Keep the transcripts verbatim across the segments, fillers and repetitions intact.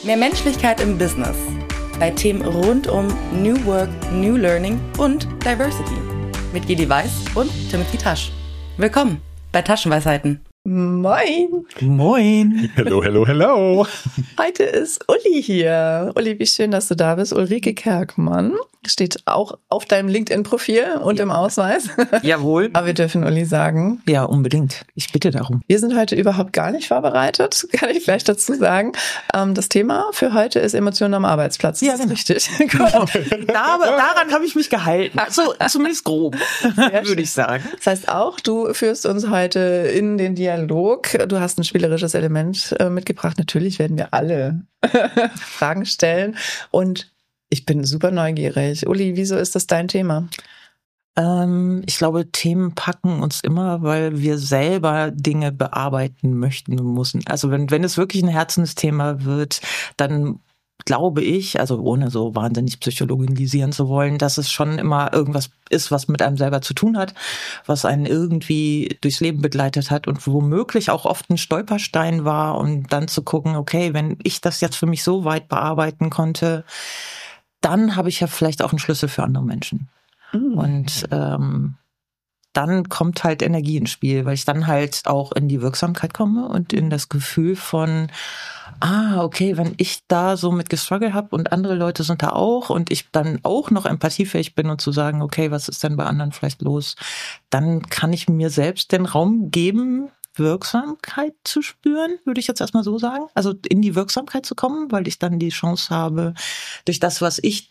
Mehr Menschlichkeit im Business. Bei Themen rund um New Work, New Learning und Diversity. Mit Geli Weiß und Timothy Tasch. Willkommen bei Taschenweisheiten. Moin. Moin. Hello, hello, hello. Heute ist Uli hier. Uli, wie schön, dass du da bist. Ulrike Kerkmann steht auch auf deinem LinkedIn-Profil und im Ausweis. Jawohl. Aber wir dürfen Uli sagen. Ja, unbedingt. Ich bitte darum. Wir sind heute überhaupt gar nicht vorbereitet, kann ich gleich dazu sagen. Das Thema für heute ist Emotionen am Arbeitsplatz. Das ja, ist genau. richtig. Genau. Da, daran habe ich mich gehalten. Also zumindest grob, würde ich sagen. Das heißt auch, du führst uns heute in den Dialog. Du hast ein spielerisches Element äh, mitgebracht. Natürlich werden wir alle Fragen stellen. Und ich bin super neugierig. Uli, wieso ist das dein Thema? Ähm, ich glaube, Themen packen uns immer, weil wir selber Dinge bearbeiten möchten und müssen. Also wenn, wenn es wirklich ein Herzensthema wird, dann glaube ich, also ohne so wahnsinnig psychologisieren zu wollen, dass es schon immer irgendwas ist, was mit einem selber zu tun hat, was einen irgendwie durchs Leben begleitet hat und womöglich auch oft ein Stolperstein war, und dann zu gucken, okay, wenn ich das jetzt für mich so weit bearbeiten konnte, dann habe ich ja vielleicht auch einen Schlüssel für andere Menschen. Mhm. Und ähm, dann kommt halt Energie ins Spiel, weil ich dann halt auch in die Wirksamkeit komme und in das Gefühl von, ah, okay, wenn ich da so mit gestruggelt habe und andere Leute sind da auch und ich dann auch noch empathiefähig bin und zu sagen, okay, was ist denn bei anderen vielleicht los, dann kann ich mir selbst den Raum geben, Wirksamkeit zu spüren, würde ich jetzt erstmal so sagen. Also in die Wirksamkeit zu kommen, weil ich dann die Chance habe, durch das, was ich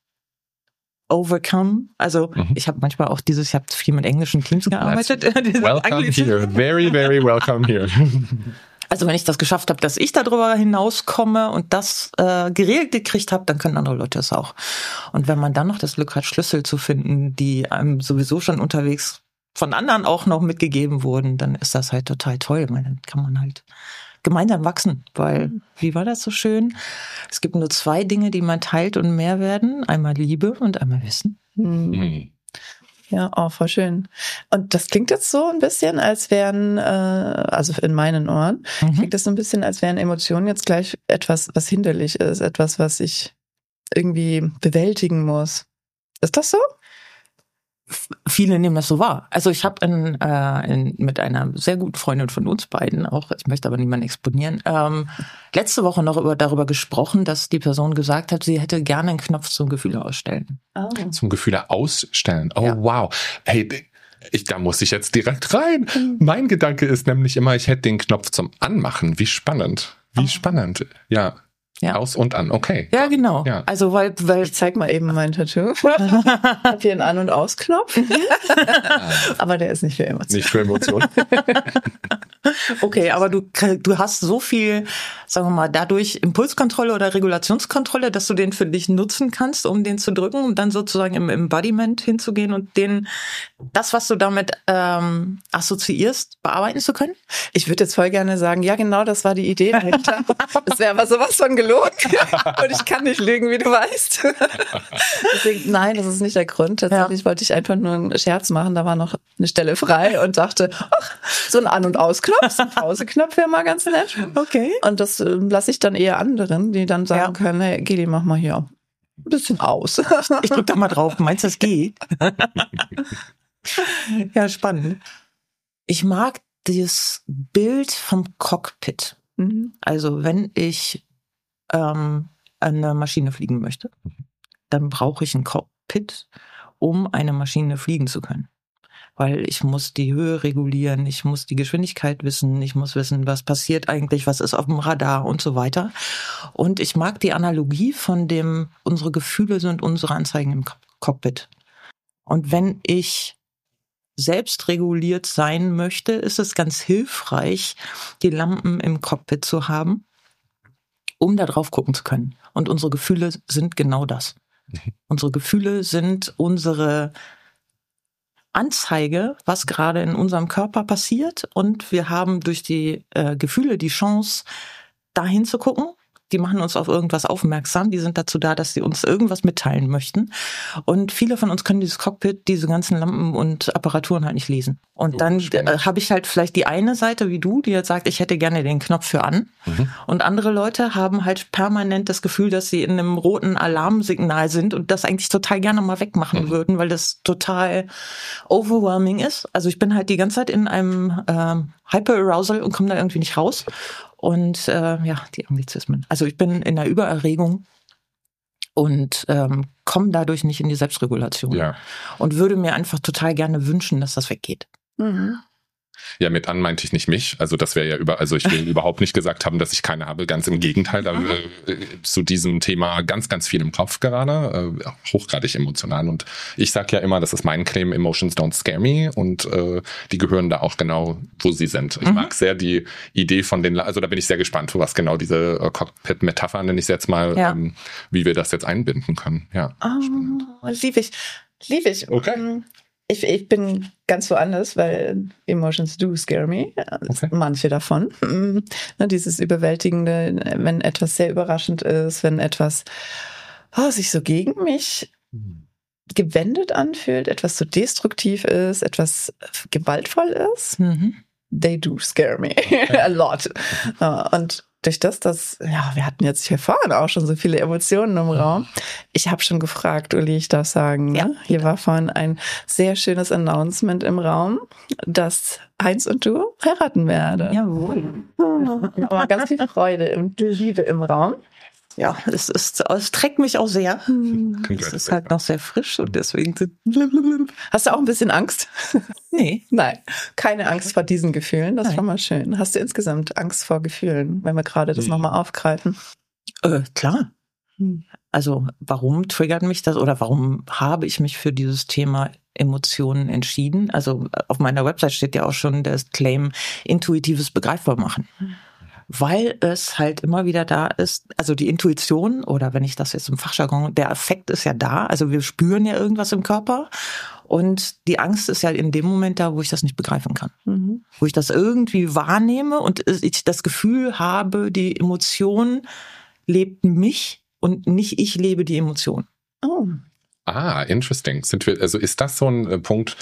overcome. Also mhm. ich habe manchmal auch dieses, ich habe viel mit englischen Teams gearbeitet. Welcome here. Very, very welcome here. Also wenn ich das geschafft habe, dass ich darüber hinauskomme und das äh, geregelt gekriegt habe, dann können andere Leute es auch. Und wenn man dann noch das Glück hat, Schlüssel zu finden, die einem sowieso schon unterwegs von anderen auch noch mitgegeben wurden, dann ist das halt total toll. Ich meine, dann kann man halt gemeinsam wachsen, weil, wie war das so schön? Es gibt nur zwei Dinge, die man teilt und mehr werden. Einmal Liebe und einmal Wissen. Mhm. Ja, oh, voll schön. Und das klingt jetzt so ein bisschen, als wären, äh, also in meinen Ohren, mhm. klingt das so ein bisschen, als wären Emotionen jetzt gleich etwas, was hinderlich ist, etwas, was ich irgendwie bewältigen muss. Ist das so? Viele nehmen das so wahr. Also ich habe in, äh, in, mit einer sehr guten Freundin von uns beiden, auch ich möchte aber niemanden exponieren, ähm, letzte Woche noch über, darüber gesprochen, dass die Person gesagt hat, sie hätte gerne einen Knopf zum Gefühle ausstellen. Oh. Zum Gefühle ausstellen? Oh, ja. Wow. Hey, ich, da muss ich jetzt direkt rein. Mhm. Mein Gedanke ist nämlich immer, ich hätte den Knopf zum Anmachen. Wie spannend. Wie oh. spannend. Ja. Ja. Aus und an, okay. Ja, genau. Ja. Also weil, weil ich zeig mal eben mein Tattoo. Ich habe hier einen An- und Ausknopf. Aber der ist nicht für Emotionen. Nicht für Emotionen. Okay, aber du, du hast so viel, sagen wir mal, dadurch Impulskontrolle oder Regulationskontrolle, dass du den für dich nutzen kannst, um den zu drücken, um dann sozusagen im Embodiment hinzugehen und den, das, was du damit ähm, assoziierst, bearbeiten zu können? Ich würde jetzt voll gerne sagen, ja genau, das war die Idee dahinter. Das wäre aber sowas von gelogen. Und ich kann nicht lügen, wie du weißt. Deswegen, nein, das ist nicht der Grund. Tatsächlich ja. wollte ich einfach nur einen Scherz machen. Da war noch eine Stelle frei und dachte, ach, so ein An- und Ausknopf, so ein Pauseknopf wäre mal ganz nett. Okay. Und das äh, lasse ich dann eher anderen, die dann sagen ja. können, hey, Geli, mach mal hier ein bisschen aus. Ich drück da mal drauf. Meinst du, das geht? Ja, spannend. Ich mag dieses Bild vom Cockpit. Mhm. Also wenn ich ähm, an einer Maschine fliegen möchte, dann brauche ich ein Cockpit, um eine Maschine fliegen zu können. Weil ich muss die Höhe regulieren, ich muss die Geschwindigkeit wissen, ich muss wissen, was passiert eigentlich, was ist auf dem Radar und so weiter. Und ich mag die Analogie von dem, unsere Gefühle sind unsere Anzeigen im Cockpit. Und wenn ich selbst reguliert sein möchte, ist es ganz hilfreich, die Lampen im Cockpit zu haben, um da drauf gucken zu können. Und unsere Gefühle sind genau das. Unsere Gefühle sind unsere Anzeige, was gerade in unserem Körper passiert, und wir haben durch die äh, Gefühle die Chance, dahin zu gucken die machen uns auf irgendwas aufmerksam, die sind dazu da, dass sie uns irgendwas mitteilen möchten. Und viele von uns können dieses Cockpit, diese ganzen Lampen und Apparaturen halt nicht lesen. Und oh, dann äh, habe ich halt vielleicht die eine Seite wie du, die jetzt sagt, ich hätte gerne den Knopf für an. Mhm. Und andere Leute haben halt permanent das Gefühl, dass sie in einem roten Alarmsignal sind und das eigentlich total gerne mal wegmachen mhm. würden, weil das total overwhelming ist. Also ich bin halt die ganze Zeit in einem ähm, Hyper-Arousal und komme da irgendwie nicht raus. Und äh, ja, die Anglizismen. Also ich bin in der Übererregung und ähm, komme dadurch nicht in die Selbstregulation. Ja. Und würde mir einfach total gerne wünschen, dass das weggeht. Mhm. Ja, mit an meinte ich nicht mich. Also das wäre ja über, also ich will überhaupt nicht gesagt haben, dass ich keine habe. Ganz im Gegenteil, da äh, zu diesem Thema ganz, ganz viel im Kopf gerade, äh, hochgradig emotional. Und ich sag ja immer, das ist mein Claim, Emotions don't scare me. Und äh, die gehören da auch genau, wo sie sind. Ich mhm. mag sehr die Idee von den, also da bin ich sehr gespannt, was genau diese äh, Cockpit-Metapher, nenne ich es jetzt mal, ja. ähm, wie wir das jetzt einbinden können. Ja. Oh, liebe ich. Liebe ich. Okay. Ich, ich bin ganz woanders, weil Emotions do scare me. Okay. Manche davon. Dieses Überwältigende, wenn etwas sehr überraschend ist, wenn etwas oh, sich so gegen mich gewendet anfühlt, etwas so destruktiv ist, etwas gewaltvoll ist. Mhm. They do scare me a lot. Und durch das, dass, ja, wir hatten jetzt hier vorhin auch schon so viele Emotionen im Raum. Ich habe schon gefragt, Uli, ich darf sagen, ja. ne? Hier war vorhin ein sehr schönes Announcement im Raum, dass Heinz und du heiraten werden. Jawohl. Aber ganz viel Freude und Liebe im Raum. Ja, es ist, es trägt mich auch sehr. Es ist halt noch sehr frisch und deswegen sind. Hast du auch ein bisschen Angst? Nee. Nein, keine Angst vor diesen Gefühlen. Das Nein. war mal schön. Hast du insgesamt Angst vor Gefühlen, wenn wir gerade das hm. nochmal aufgreifen? Äh, klar. Hm. Also, warum triggert mich das oder warum habe ich mich für dieses Thema Emotionen entschieden? Also, auf meiner Website steht ja auch schon das Claim intuitives Begreifbar machen. Hm. Weil es halt immer wieder da ist, also die Intuition oder wenn ich das jetzt im Fachjargon, der Affekt ist ja da, also wir spüren ja irgendwas im Körper und die Angst ist ja in dem Moment da, wo ich das nicht begreifen kann. Mhm. Wo ich das irgendwie wahrnehme und ich das Gefühl habe, die Emotion lebt mich und nicht ich lebe die Emotion. Oh. Ah, interesting. Sind wir, also ist das so ein äh, Punkt,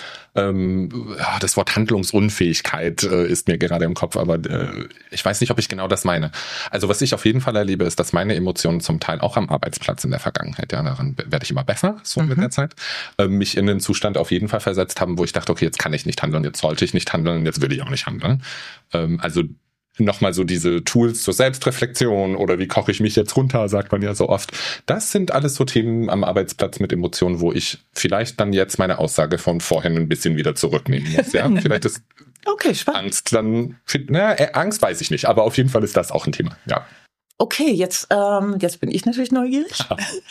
ähm, ja, das Wort Handlungsunfähigkeit äh, ist mir gerade im Kopf, aber äh, ich weiß nicht, ob ich genau das meine. Also was ich auf jeden Fall erlebe, ist, dass meine Emotionen zum Teil auch am Arbeitsplatz in der Vergangenheit, ja, daran werde ich immer besser, so mhm. mit der Zeit, äh, mich in den Zustand auf jeden Fall versetzt haben, wo ich dachte, okay, jetzt kann ich nicht handeln, jetzt sollte ich nicht handeln, jetzt will ich auch nicht handeln. Ähm, also nochmal so diese Tools zur Selbstreflexion oder wie koche ich mich jetzt runter, sagt man ja so oft. Das sind alles so Themen am Arbeitsplatz mit Emotionen, wo ich vielleicht dann jetzt meine Aussage von vorhin ein bisschen wieder zurücknehmen muss. Ja, vielleicht ist okay, spannend. Angst dann, na, Angst weiß ich nicht, aber auf jeden Fall ist das auch ein Thema. Ja. Okay, jetzt, ähm, jetzt bin ich natürlich neugierig.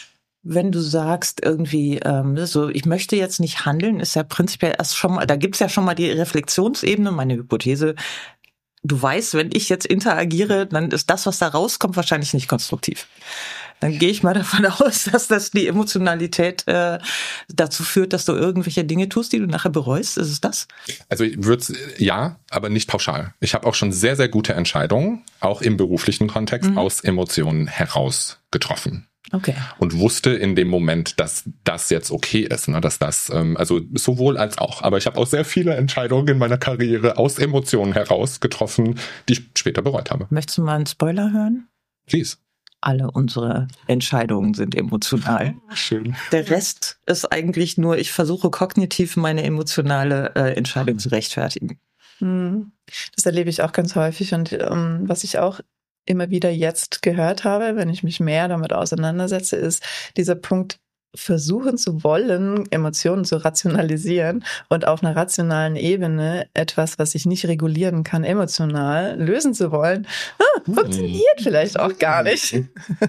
Wenn du sagst irgendwie, ähm, so ich möchte jetzt nicht handeln, ist ja prinzipiell erst schon mal, da gibt's ja schon mal die Reflexionsebene, meine Hypothese. Du weißt, wenn ich jetzt interagiere, dann ist das, was da rauskommt, wahrscheinlich nicht konstruktiv. Dann gehe ich mal davon aus, dass das die Emotionalität äh, dazu führt, dass du irgendwelche Dinge tust, die du nachher bereust. Ist es das? Also ich würde ja, aber nicht pauschal. Ich habe auch schon sehr, sehr gute Entscheidungen, auch im beruflichen Kontext, mhm. aus Emotionen heraus getroffen. Okay. Und wusste in dem Moment, dass das jetzt okay ist, ne, dass das, ähm, also sowohl als auch. Aber ich habe auch sehr viele Entscheidungen in meiner Karriere aus Emotionen heraus getroffen, die ich später bereut habe. Möchtest du mal einen Spoiler hören? Please. Alle unsere Entscheidungen sind emotional. Schön. Der Rest ist eigentlich nur, ich versuche kognitiv meine emotionale äh, Entscheidung zu rechtfertigen. Das erlebe ich auch ganz häufig und ähm, was ich auch immer wieder jetzt gehört habe, wenn ich mich mehr damit auseinandersetze, ist dieser Punkt, versuchen zu wollen, Emotionen zu rationalisieren und auf einer rationalen Ebene etwas, was ich nicht regulieren kann, emotional lösen zu wollen, ah, funktioniert vielleicht auch gar nicht.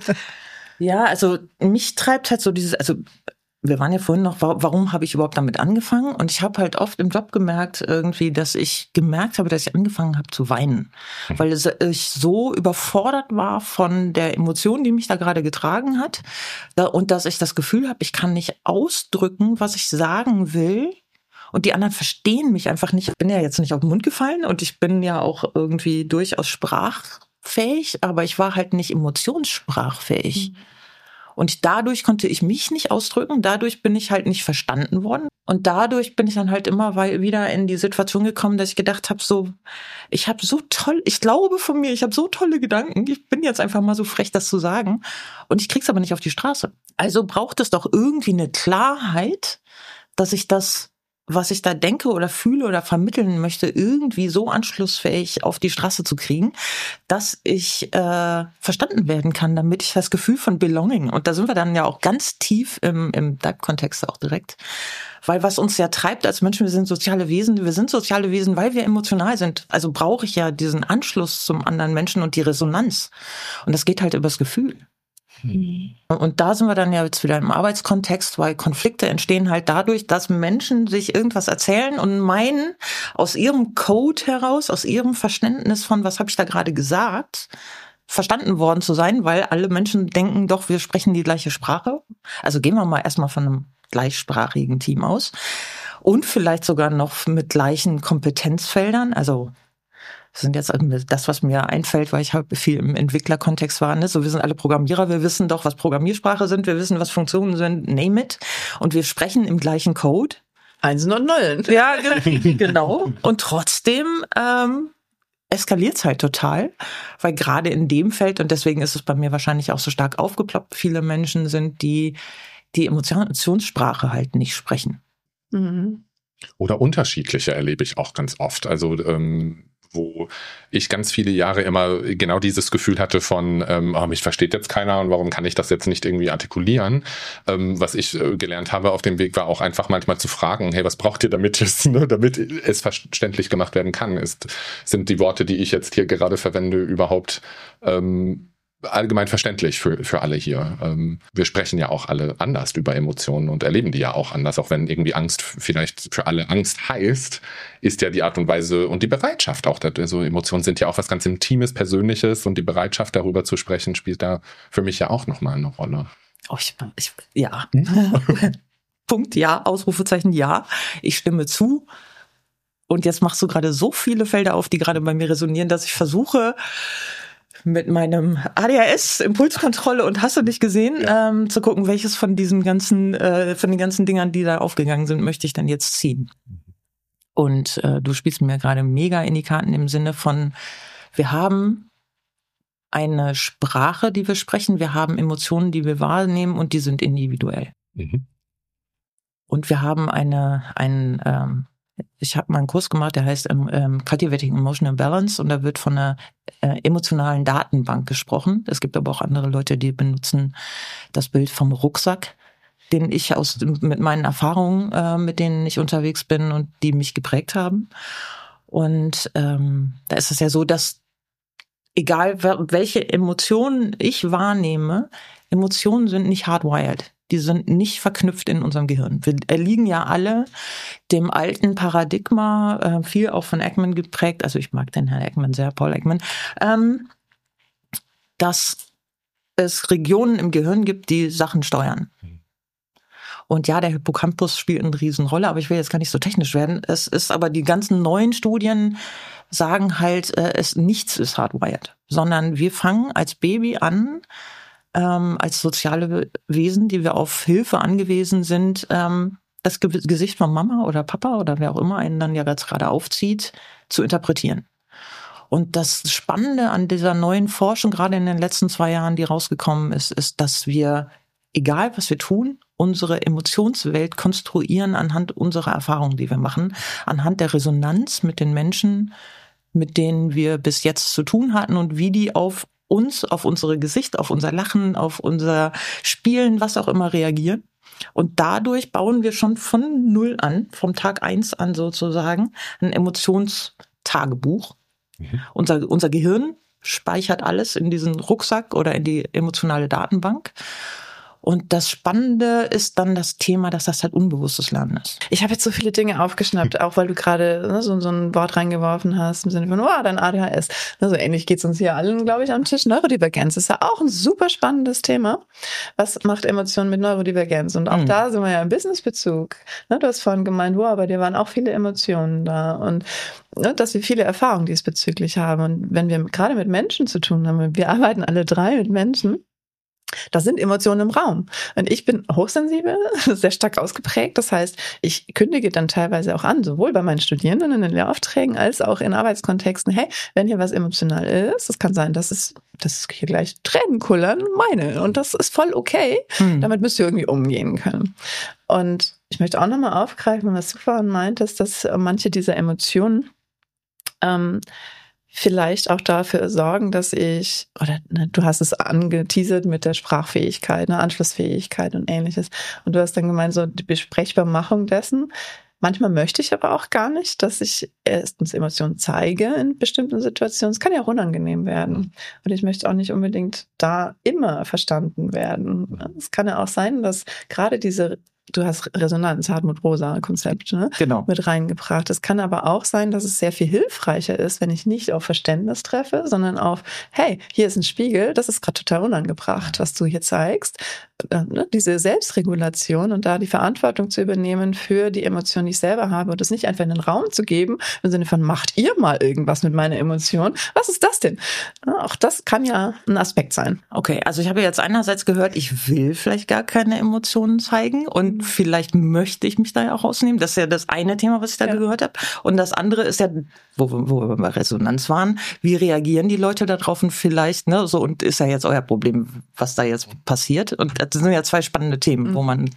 Ja, also mich treibt halt so dieses, also wir waren ja vorhin noch, warum habe ich überhaupt damit angefangen? Und ich habe halt oft im Job gemerkt irgendwie, dass ich gemerkt habe, dass ich angefangen habe zu weinen. Weil ich so überfordert war von der Emotion, die mich da gerade getragen hat. Und dass ich das Gefühl habe, ich kann nicht ausdrücken, was ich sagen will. Und die anderen verstehen mich einfach nicht. Ich bin ja jetzt nicht auf den Mund gefallen und ich bin ja auch irgendwie durchaus sprach sprachfähig, aber ich war halt nicht emotionssprachfähig. Mhm. Und dadurch konnte ich mich nicht ausdrücken, dadurch bin ich halt nicht verstanden worden. Und dadurch bin ich dann halt immer wieder in die Situation gekommen, dass ich gedacht habe, so, ich habe so toll, ich glaube von mir, ich habe so tolle Gedanken, ich bin jetzt einfach mal so frech, das zu sagen. Und ich krieg's aber nicht auf die Straße. Also braucht es doch irgendwie eine Klarheit, dass ich das, was ich da denke oder fühle oder vermitteln möchte, irgendwie so anschlussfähig auf die Straße zu kriegen, dass ich äh, verstanden werden kann, damit ich das Gefühl von Belonging, und da sind wir dann ja auch ganz tief im, im D A P-Kontext auch direkt, weil was uns ja treibt als Menschen, wir sind soziale Wesen, wir sind soziale Wesen, weil wir emotional sind. Also brauche ich ja diesen Anschluss zum anderen Menschen und die Resonanz. Und das geht halt übers Gefühl. Mhm. Und da sind wir dann ja jetzt wieder im Arbeitskontext, weil Konflikte entstehen halt dadurch, dass Menschen sich irgendwas erzählen und meinen, aus ihrem Code heraus, aus ihrem Verständnis von, was habe ich da gerade gesagt, verstanden worden zu sein, weil alle Menschen denken doch, wir sprechen die gleiche Sprache. Also gehen wir mal erstmal von einem gleichsprachigen Team aus und vielleicht sogar noch mit gleichen Kompetenzfeldern, also das sind jetzt das, was mir einfällt, weil ich halt viel im Entwicklerkontext war. Ne? So, wir sind alle Programmierer, wir wissen doch, was Programmiersprache sind, wir wissen, was Funktionen sind, name it. Und wir sprechen im gleichen Code. Einsen und Nullen. Ja, genau. Und trotzdem ähm, eskaliert es halt total, weil gerade in dem Feld, und deswegen ist es bei mir wahrscheinlich auch so stark aufgeploppt, viele Menschen sind, die die Emotionssprache halt nicht sprechen. Mhm. Oder unterschiedliche erlebe ich auch ganz oft. Also ähm, wo ich ganz viele Jahre immer genau dieses Gefühl hatte von, ähm, oh, mich versteht jetzt keiner und warum kann ich das jetzt nicht irgendwie artikulieren? Ähm, was ich äh, gelernt habe auf dem Weg war auch einfach manchmal zu fragen, hey, was braucht ihr, damit es, ne, damit es verständlich gemacht werden kann? Ist, sind die Worte, die ich jetzt hier gerade verwende, überhaupt ähm, allgemein verständlich für für alle hier. Ähm, wir sprechen ja auch alle anders über Emotionen und erleben die ja auch anders, auch wenn irgendwie Angst vielleicht für alle Angst heißt, ist ja die Art und Weise und die Bereitschaft auch, also Emotionen sind ja auch was ganz Intimes, Persönliches und die Bereitschaft darüber zu sprechen spielt da für mich ja auch nochmal eine Rolle. Oh, ich, ich ja. Punkt, ja, Ausrufezeichen, ja. Ich stimme zu. Und jetzt machst du gerade so viele Felder auf, die gerade bei mir resonieren, dass ich versuche, mit meinem A D H S, Impulskontrolle und hast du nicht gesehen, ja. ähm, zu gucken, welches von diesen ganzen, äh, von den ganzen Dingern, die da aufgegangen sind, möchte ich dann jetzt ziehen. Mhm. Und äh, du spielst mir gerade mega in die Karten im Sinne von, wir haben eine Sprache, die wir sprechen, wir haben Emotionen, die wir wahrnehmen und die sind individuell. Mhm. Und wir haben eine, ein, ähm, ich habe mal einen Kurs gemacht, der heißt ähm, Cultivating Emotional Balance und da wird von einer äh, emotionalen Datenbank gesprochen. Es gibt aber auch andere Leute, die benutzen das Bild vom Rucksack, den ich aus mit meinen Erfahrungen, äh, mit denen ich unterwegs bin und die mich geprägt haben. Und ähm, da ist es ja so, dass egal welche Emotionen ich wahrnehme, Emotionen sind nicht hardwired. Die sind nicht verknüpft in unserem Gehirn. Wir erliegen ja alle dem alten Paradigma, äh, viel auch von Ekman geprägt, also ich mag den Herrn Ekman sehr, Paul Ekman, ähm, dass es Regionen im Gehirn gibt, die Sachen steuern. Und ja, der Hippocampus spielt eine Riesenrolle, aber ich will jetzt gar nicht so technisch werden. Es ist aber, die ganzen neuen Studien sagen halt, äh, es nichts ist hardwired, sondern wir fangen als Baby an, Ähm, als soziale Wesen, die wir auf Hilfe angewiesen sind, ähm, das Ge- Gesicht von Mama oder Papa oder wer auch immer einen dann ja jetzt gerade aufzieht, zu interpretieren. Und das Spannende an dieser neuen Forschung, gerade in den letzten zwei Jahren, die rausgekommen ist, ist, dass wir, egal was wir tun, unsere Emotionswelt konstruieren anhand unserer Erfahrungen, die wir machen, anhand der Resonanz mit den Menschen, mit denen wir bis jetzt zu tun hatten und wie die auf uns, auf unsere Gesicht, auf unser Lachen, auf unser Spielen, was auch immer reagieren. Und dadurch bauen wir schon von null an, vom Tag eins an sozusagen, ein Emotionstagebuch. Mhm. Unser, unser Gehirn speichert alles in diesen Rucksack oder in die emotionale Datenbank. Und das Spannende ist dann das Thema, dass das halt unbewusstes Lernen ist. Ich habe jetzt so viele Dinge aufgeschnappt, auch weil du gerade ne, so, so ein Wort reingeworfen hast, im Sinne von, oh, dein A D H S. Ne, so ähnlich geht's uns hier allen, glaube ich, am Tisch. Neurodivergenz ist ja auch ein super spannendes Thema. Was macht Emotionen mit Neurodivergenz? Und auch mhm. da sind wir ja im Businessbezug. Ne, du hast vorhin gemeint, wow, bei dir waren auch viele Emotionen da. Und ne, dass wir viele Erfahrungen diesbezüglich haben. Und wenn wir gerade mit Menschen zu tun haben, wir arbeiten alle drei mit Menschen, da sind Emotionen im Raum. Und ich bin hochsensibel, sehr stark ausgeprägt. Das heißt, ich kündige dann teilweise auch an, sowohl bei meinen Studierenden in den Lehraufträgen als auch in Arbeitskontexten. Hey, wenn hier was emotional ist, das kann sein, dass es, dass hier gleich Tränen kullern, meine. Und das ist voll okay. Hm. Damit müsst ihr irgendwie umgehen können. Und ich möchte auch nochmal aufgreifen, was du vorhin meintest, dass manche dieser Emotionen, ähm, vielleicht auch dafür sorgen, dass ich, oder ne, du hast es angeteasert mit der Sprachfähigkeit, ne, Anschlussfähigkeit und ähnliches. Und du hast dann gemeint, so die Besprechbarmachung dessen. Manchmal möchte ich aber auch gar nicht, dass ich erstens Emotionen zeige in bestimmten Situationen. Es kann ja auch unangenehm werden. Und ich möchte auch nicht unbedingt da immer verstanden werden. Es kann ja auch sein, dass gerade diese Du hast Resonanz, Hartmut-Rosa-Konzept ne? genau. mit reingebracht. Es kann aber auch sein, dass es sehr viel hilfreicher ist, wenn ich nicht auf Verständnis treffe, sondern auf, hey, hier ist ein Spiegel, das ist gerade total unangebracht, was du hier zeigst. Diese Selbstregulation und da die Verantwortung zu übernehmen für die Emotionen, die ich selber habe und das nicht einfach in den Raum zu geben, im Sinne von, macht ihr mal irgendwas mit meiner Emotion? Was ist das denn? Auch das kann ja ein Aspekt sein. Okay, also ich habe jetzt einerseits gehört, ich will vielleicht gar keine Emotionen zeigen und vielleicht möchte ich mich da ja auch rausnehmen. Das ist ja das eine Thema, was ich da ja. gehört habe. Und das andere ist ja, wo, wo wir bei Resonanz waren, wie reagieren die Leute darauf und vielleicht, ne, so, und ist ja jetzt euer Problem, was da jetzt passiert. Und das sind ja zwei spannende Themen, mhm. wo man,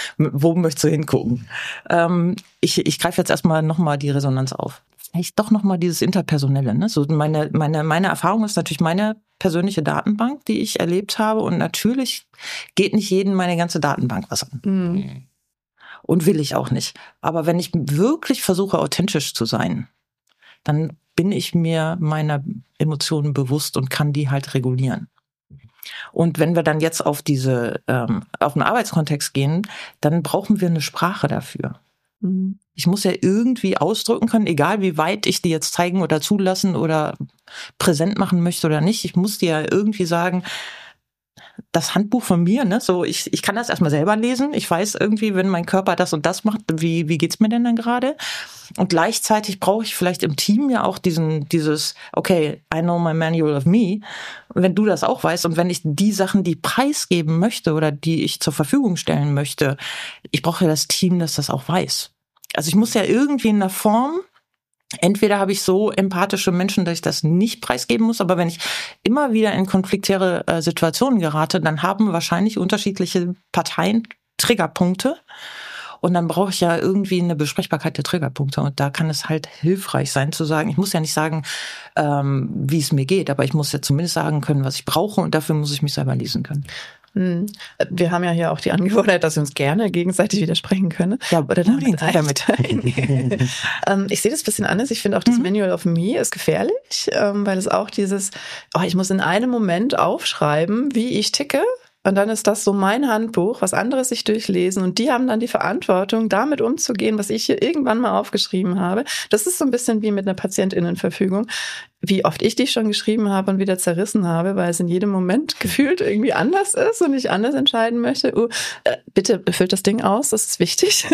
wo möchtest du hingucken? Ähm, ich, ich greife jetzt erstmal nochmal die Resonanz auf. Vielleicht doch nochmal dieses Interpersonelle, ne? So meine, meine, meine Erfahrung ist natürlich meine persönliche Datenbank, die ich erlebt habe. Und natürlich geht nicht jedem meine ganze Datenbank was an. Mhm. Und will ich auch nicht. Aber wenn ich wirklich versuche, authentisch zu sein, dann bin ich mir meiner Emotionen bewusst und kann die halt regulieren. Und wenn wir dann jetzt auf diese, ähm, auf den Arbeitskontext gehen, dann brauchen wir eine Sprache dafür. Mhm. Ich muss ja irgendwie ausdrücken können, egal wie weit ich die jetzt zeigen oder zulassen oder präsent machen möchte oder nicht. Ich muss dir ja irgendwie sagen, das Handbuch von mir, ne, so ich ich kann das erstmal selber lesen. Ich weiß irgendwie, wenn mein Körper das und das macht, wie wie geht's mir denn dann gerade? Und gleichzeitig brauche ich vielleicht im Team ja auch diesen dieses okay, I know my manual of me. Und wenn du das auch weißt und wenn ich die Sachen, die preisgeben möchte oder die ich zur Verfügung stellen möchte, ich brauche ja das Team, das das auch weiß. Also ich muss ja irgendwie in einer Form, entweder habe ich so empathische Menschen, dass ich das nicht preisgeben muss, aber wenn ich immer wieder in konfliktäre äh, Situationen gerate, dann haben wahrscheinlich unterschiedliche Parteien Triggerpunkte und dann brauche ich ja irgendwie eine Besprechbarkeit der Triggerpunkte und da kann es halt hilfreich sein zu sagen, ich muss ja nicht sagen, ähm, wie es mir geht, aber ich muss ja zumindest sagen können, was ich brauche und dafür muss ich mich selber lesen können. Wir haben ja hier auch die Angewohnheit, dass wir uns gerne gegenseitig widersprechen können. Ja, oder damit. damit. Ich sehe das ein bisschen anders. Ich finde auch das mhm. Manual of Me ist gefährlich, weil es auch dieses, oh, ich muss in einem Moment aufschreiben, wie ich ticke. Und dann ist das so mein Handbuch, was andere sich durchlesen und die haben dann die Verantwortung, damit umzugehen, was ich hier irgendwann mal aufgeschrieben habe. Das ist so ein bisschen wie mit einer PatientInnenverfügung, wie oft ich die schon geschrieben habe und wieder zerrissen habe, weil es in jedem Moment gefühlt irgendwie anders ist und ich anders entscheiden möchte. Uh, äh, bitte füllt das Ding aus, das ist wichtig.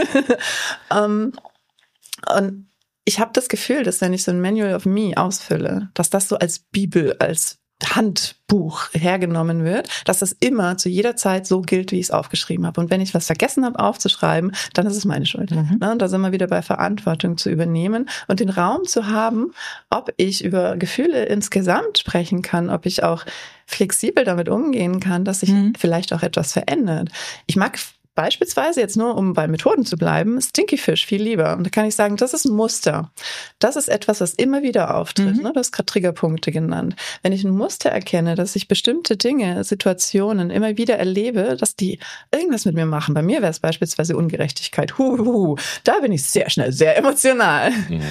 um, und ich habe das Gefühl, dass wenn ich so ein Manual of Me ausfülle, dass das so als Bibel, als Handbuch hergenommen wird, dass das immer zu jeder Zeit so gilt, wie ich es aufgeschrieben habe. Und wenn ich was vergessen habe aufzuschreiben, dann ist es meine Schuld. Mhm. Und da sind wir wieder bei Verantwortung zu übernehmen und den Raum zu haben, ob ich über Gefühle insgesamt sprechen kann, ob ich auch flexibel damit umgehen kann, dass sich mhm. vielleicht auch etwas verändert. Ich mag beispielsweise, jetzt nur um bei Methoden zu bleiben, Stinky Fish viel lieber. Und da kann ich sagen, das ist ein Muster. Das ist etwas, was immer wieder auftritt. Mhm. Ne? Du hast gerade Triggerpunkte genannt. Wenn ich ein Muster erkenne, dass ich bestimmte Dinge, Situationen immer wieder erlebe, dass die irgendwas mit mir machen. Bei mir wäre es beispielsweise Ungerechtigkeit. Huhuhu. Da bin ich sehr schnell, sehr emotional. Mhm.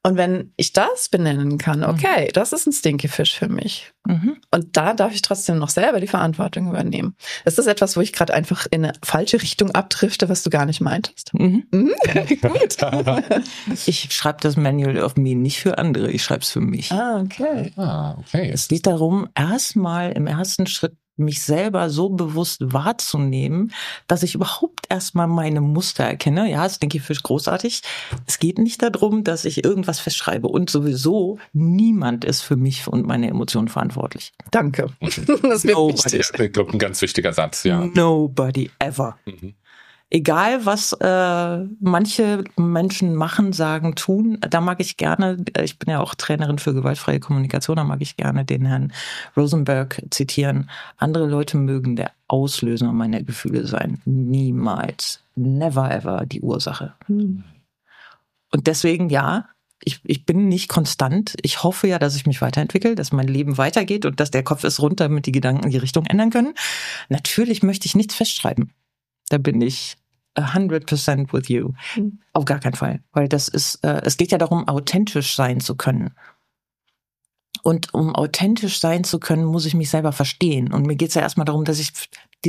Und wenn ich das benennen kann, okay, das ist ein Stinky Fish für mich. Mhm. Und da darf ich trotzdem noch selber die Verantwortung übernehmen. Ist das etwas, wo ich gerade einfach in eine falsche Richtung abdrifte, was du gar nicht meintest? Mhm. Mhm. Gut. Ich schreibe das Manual of Me nicht für andere, ich schreibe es für mich. Ah, okay. Ah, okay. Es geht darum, erstmal im ersten Schritt mich selber so bewusst wahrzunehmen, dass ich überhaupt erstmal meine Muster erkenne. Ja, Stinky Fish, großartig. Es geht nicht darum, dass ich irgendwas festschreibe. Und sowieso, niemand ist für mich und meine Emotionen verantwortlich. Danke. Das ist mir wichtig. Ich glaube, ein ganz wichtiger Satz, ja. Nobody ever. Mhm. Egal, was äh, manche Menschen machen, sagen, tun, da mag ich gerne, ich bin ja auch Trainerin für gewaltfreie Kommunikation, da mag ich gerne den Herrn Rosenberg zitieren. Andere Leute mögen der Auslöser meiner Gefühle sein. Niemals, never ever die Ursache. Hm. Und deswegen, ja, ich, ich bin nicht konstant. Ich hoffe ja, dass ich mich weiterentwickle, dass mein Leben weitergeht und dass der Kopf ist rund, damit die Gedanken die Richtung ändern können. Natürlich möchte ich nichts festschreiben. Da bin ich hundred percent with you. Mhm. Auf gar keinen Fall. Weil das ist, äh, es geht ja darum, authentisch sein zu können. Und um authentisch sein zu können, muss ich mich selber verstehen. Und mir geht es ja erstmal darum, dass ich die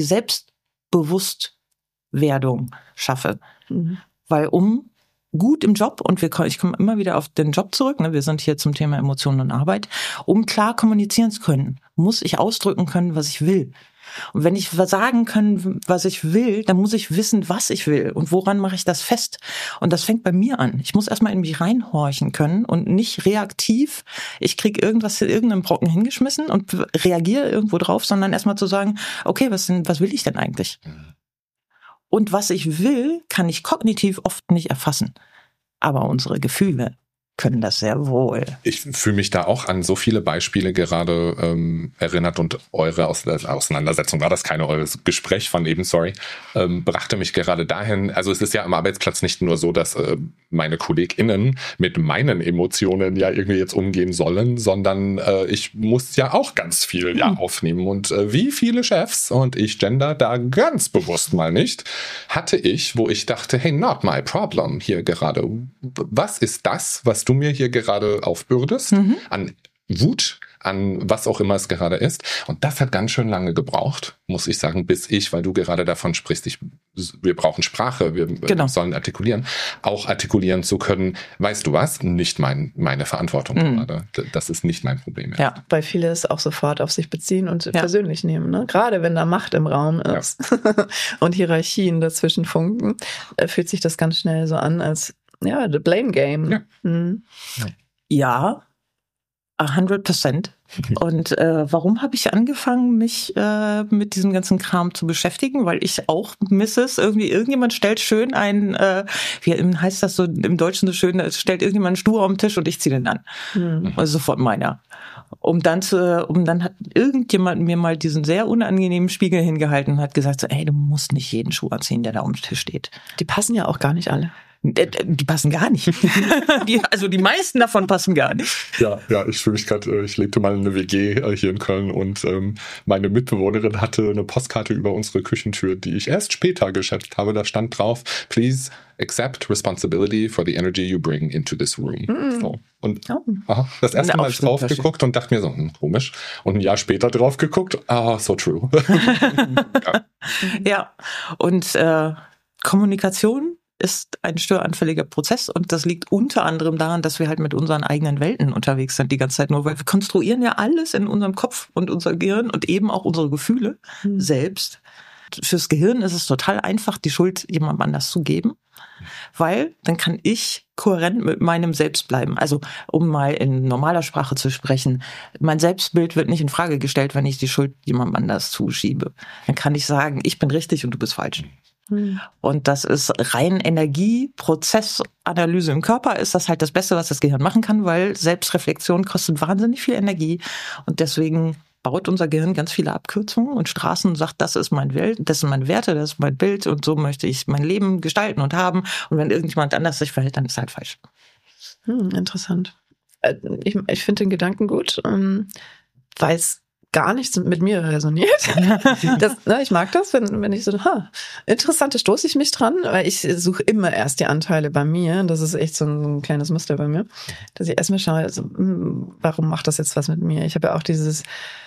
Selbstbewusstwerdung schaffe. Mhm. Weil um gut im Job, und wir, ich komme immer wieder auf den Job zurück, ne, wir sind hier zum Thema Emotionen und Arbeit, um klar kommunizieren zu können, muss ich ausdrücken können, was ich will. Und wenn ich sagen kann, was ich will, dann muss ich wissen, was ich will und woran mache ich das fest. Und das fängt bei mir an. Ich muss erstmal in mich reinhorchen können und nicht reaktiv, ich kriege irgendwas in irgendeinem Brocken hingeschmissen und reagiere irgendwo drauf, sondern erstmal zu sagen, okay, was denn, was will ich denn eigentlich? Und was ich will, kann ich kognitiv oft nicht erfassen. Aber unsere Gefühle können das sehr wohl. Ich fühle mich da auch an so viele Beispiele gerade ähm, erinnert und eure Aus- Auseinandersetzung, war das keine, eures Gespräch von eben, sorry, ähm, brachte mich gerade dahin, also es ist ja am Arbeitsplatz nicht nur so, dass äh, meine KollegInnen mit meinen Emotionen ja irgendwie jetzt umgehen sollen, sondern äh, ich muss ja auch ganz viel ja aufnehmen und äh, wie viele Chefs, und ich gender da ganz bewusst mal nicht, hatte ich, wo ich dachte, hey, not my problem hier gerade. Was ist das, was du mir hier gerade aufbürdest, mhm. an Wut, an was auch immer es gerade ist. Und das hat ganz schön lange gebraucht, muss ich sagen, bis ich, weil du gerade davon sprichst, ich, wir brauchen Sprache, wir genau. sollen artikulieren, auch artikulieren zu können, weißt du was, nicht mein, meine Verantwortung mhm. gerade. Das ist nicht mein Problem. Jetzt. Ja, weil viele es auch sofort auf sich beziehen und ja. persönlich nehmen. Ne? Gerade wenn da Macht im Raum ist ja. und Hierarchien dazwischen funken, fühlt sich das ganz schnell so an, als ja, the blame game. Ja, mhm. ja hundert Prozent. Und äh, warum habe ich angefangen, mich äh, mit diesem ganzen Kram zu beschäftigen? Weil ich auch Misses irgendwie, irgendjemand stellt schön ein, äh, wie heißt das so im Deutschen so schön, es stellt irgendjemand einen Stuhl auf den Tisch und ich ziehe den an. Mhm. Also sofort meiner. Um dann zu, um dann hat irgendjemand mir mal diesen sehr unangenehmen Spiegel hingehalten und hat gesagt so, ey, du musst nicht jeden Schuh anziehen, der da auf dem Tisch steht. Die passen ja auch gar nicht alle. Die passen gar nicht. die, also die meisten davon passen gar nicht. Ja, ja, ich fühle mich gerade, ich lebte mal in einer W G hier in Köln und ähm, meine Mitbewohnerin hatte eine Postkarte über unsere Küchentür, die ich erst später geschätzt habe. Da stand drauf, please accept responsibility for the energy you bring into this room. Mm. So. Und oh. aha, das erste Mal drauf geguckt und dachte mir so, hm, komisch. Und ein Jahr später drauf geguckt, ah, so true. ja. ja, und äh, Kommunikation ist ein störanfälliger Prozess und das liegt unter anderem daran, dass wir halt mit unseren eigenen Welten unterwegs sind die ganze Zeit nur, weil wir konstruieren ja alles in unserem Kopf und unser Gehirn und eben auch unsere Gefühle mhm. selbst. Fürs Gehirn ist es total einfach, die Schuld jemandem anders zu geben, weil dann kann ich kohärent mit meinem Selbst bleiben. Also um mal in normaler Sprache zu sprechen, mein Selbstbild wird nicht in Frage gestellt, wenn ich die Schuld jemandem anders zuschiebe. Dann kann ich sagen, ich bin richtig und du bist falsch. Und das ist rein Energie, Prozessanalyse im Körper ist das halt das Beste, was das Gehirn machen kann, weil Selbstreflexion kostet wahnsinnig viel Energie und deswegen baut unser Gehirn ganz viele Abkürzungen und Straßen und sagt, das ist mein Welt, das sind meine Werte, das ist mein Bild und so möchte ich mein Leben gestalten und haben und wenn irgendjemand anders sich verhält, dann ist es halt falsch. Hm, interessant. Ich, ich finde den Gedanken gut, weil es gar nichts mit mir resoniert. Das, ne, ich mag das, wenn, wenn ich so, ha, interessant, da stoße ich mich dran, weil ich suche immer erst die Anteile bei mir. Das ist echt so ein, ein kleines Muster bei mir, dass ich erstmal schaue, also, warum macht das jetzt was mit mir? Ich habe ja auch dieses,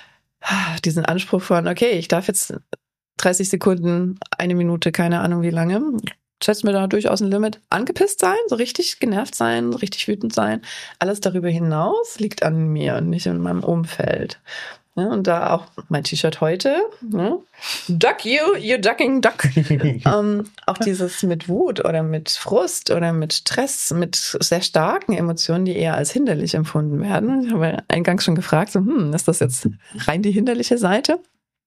diesen Anspruch von, okay, ich darf jetzt dreißig Sekunden, eine Minute, keine Ahnung wie lange, setzt mir da durchaus ein Limit, angepisst sein, so richtig genervt sein, so richtig wütend sein. Alles darüber hinaus liegt an mir und nicht in meinem Umfeld. Ja, und da auch mein T-Shirt heute, ne? Duck you, you ducking duck. ähm, auch dieses mit Wut oder mit Frust oder mit Stress, mit sehr starken Emotionen, die eher als hinderlich empfunden werden. Ich habe eingangs schon gefragt, so, hm, ist das jetzt rein die hinderliche Seite?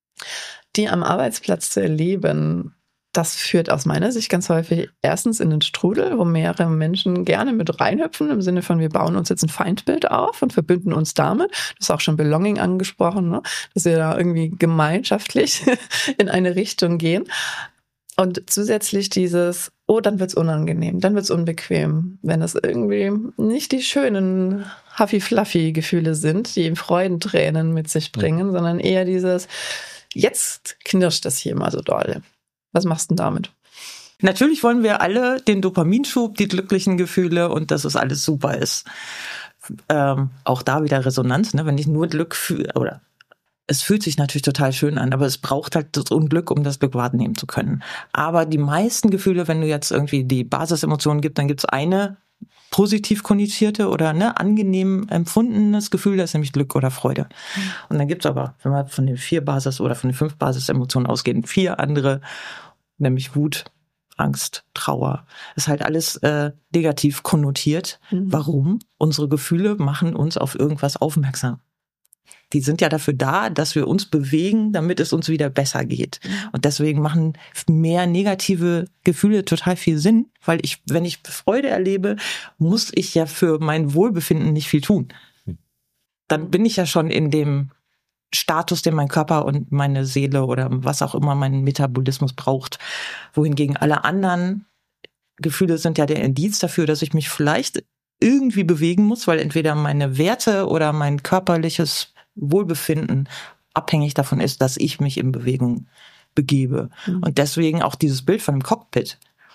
Die am Arbeitsplatz zu erleben, das führt aus meiner Sicht ganz häufig erstens in den Strudel, wo mehrere Menschen gerne mit reinhüpfen, im Sinne von, wir bauen uns jetzt ein Feindbild auf und verbünden uns damit. Das ist auch schon Belonging angesprochen, ne? Dass wir da irgendwie gemeinschaftlich in eine Richtung gehen. Und zusätzlich dieses, oh, dann wird's unangenehm, dann wird's unbequem, wenn das irgendwie nicht die schönen Huffy-Fluffy-Gefühle sind, die Freudentränen mit sich bringen, sondern eher dieses, jetzt knirscht das hier mal so doll. Was machst du denn damit? Natürlich wollen wir alle den Dopaminschub, die glücklichen Gefühle und dass es alles super ist. Ähm, auch da wieder Resonanz, ne? Wenn ich nur Glück fühle, oder es fühlt sich natürlich total schön an, aber es braucht halt das Unglück, um das Glück wahrnehmen zu können. Aber die meisten Gefühle, wenn du jetzt irgendwie die Basisemotionen gibst, dann gibt es eine positiv konnotierte oder ne, angenehm empfundenes Gefühl, das ist nämlich Glück oder Freude. Mhm. Und dann gibt's aber, wenn wir von den vier Basis- oder von den fünf Basisemotionen ausgehen, vier andere, nämlich Wut, Angst, Trauer. Ist halt alles äh, negativ konnotiert. Mhm. Warum? Unsere Gefühle machen uns auf irgendwas aufmerksam. Die sind ja dafür da, dass wir uns bewegen, damit es uns wieder besser geht. Und deswegen machen mehr negative Gefühle total viel Sinn, weil ich, wenn ich Freude erlebe, muss ich ja für mein Wohlbefinden nicht viel tun. Dann bin ich ja schon in dem Status, den mein Körper und meine Seele oder was auch immer mein Metabolismus braucht. Wohingegen alle anderen Gefühle sind ja der Indiz dafür, dass ich mich vielleicht irgendwie bewegen muss, weil entweder meine Werte oder mein körperliches Wohlbefinden abhängig davon ist, dass ich mich in Bewegung begebe. Mhm. Und deswegen auch dieses Bild von dem Cockpit.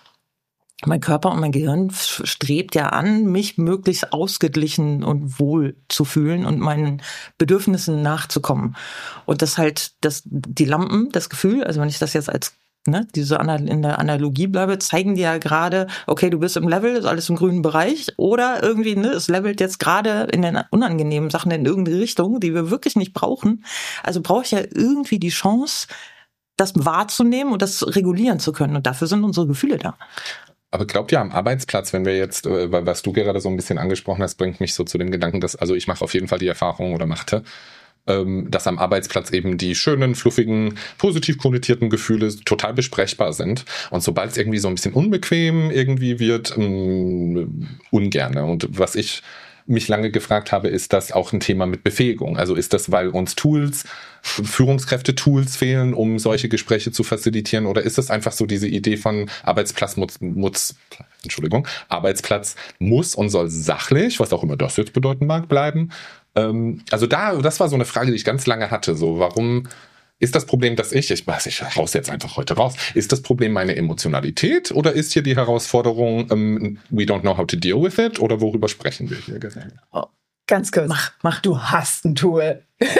Mein Körper und mein Gehirn strebt ja an, mich möglichst ausgeglichen und wohl zu fühlen und meinen Bedürfnissen nachzukommen. Und das halt, das, die Lampen, das Gefühl, also wenn ich das jetzt als Ne, diese in der Analogie bleibe, zeigen dir ja gerade, okay, du bist im Level, ist alles im grünen Bereich, oder irgendwie, ne, es levelt jetzt gerade in den unangenehmen Sachen in irgendeine Richtung, die wir wirklich nicht brauchen. Also brauche ich ja irgendwie die Chance, das wahrzunehmen und das regulieren zu können. Und dafür sind unsere Gefühle da. Aber glaubt ihr am Arbeitsplatz, wenn wir jetzt, was du gerade so ein bisschen angesprochen hast, bringt mich so zu dem Gedanken, dass, also ich mache auf jeden Fall die Erfahrung oder machte, dass am Arbeitsplatz eben die schönen, fluffigen, positiv konnotierten Gefühle total besprechbar sind. Und sobald es irgendwie so ein bisschen unbequem irgendwie wird, mh, ungerne. Und was ich mich lange gefragt habe, ist das auch ein Thema mit Befähigung? Also ist das, weil uns Tools, Führungskräfte-Tools fehlen, um solche Gespräche zu facilitieren? Oder ist das einfach so diese Idee von Arbeitsplatz muss, muss Entschuldigung, Arbeitsplatz muss und soll sachlich, was auch immer das jetzt bedeuten mag, bleiben? Also da, das war so eine Frage, die ich ganz lange hatte. So, warum ist das Problem, dass ich, ich weiß, ich haus jetzt einfach heute raus, ist das Problem meine Emotionalität oder ist hier die Herausforderung, um, we don't know how to deal with it, oder worüber sprechen wir hier gerade? Oh, ganz kurz. Mach, mach, du hast ein Tool.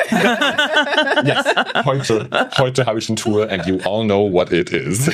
Yes, heute, heute habe ich ein Tool and you all know what it is.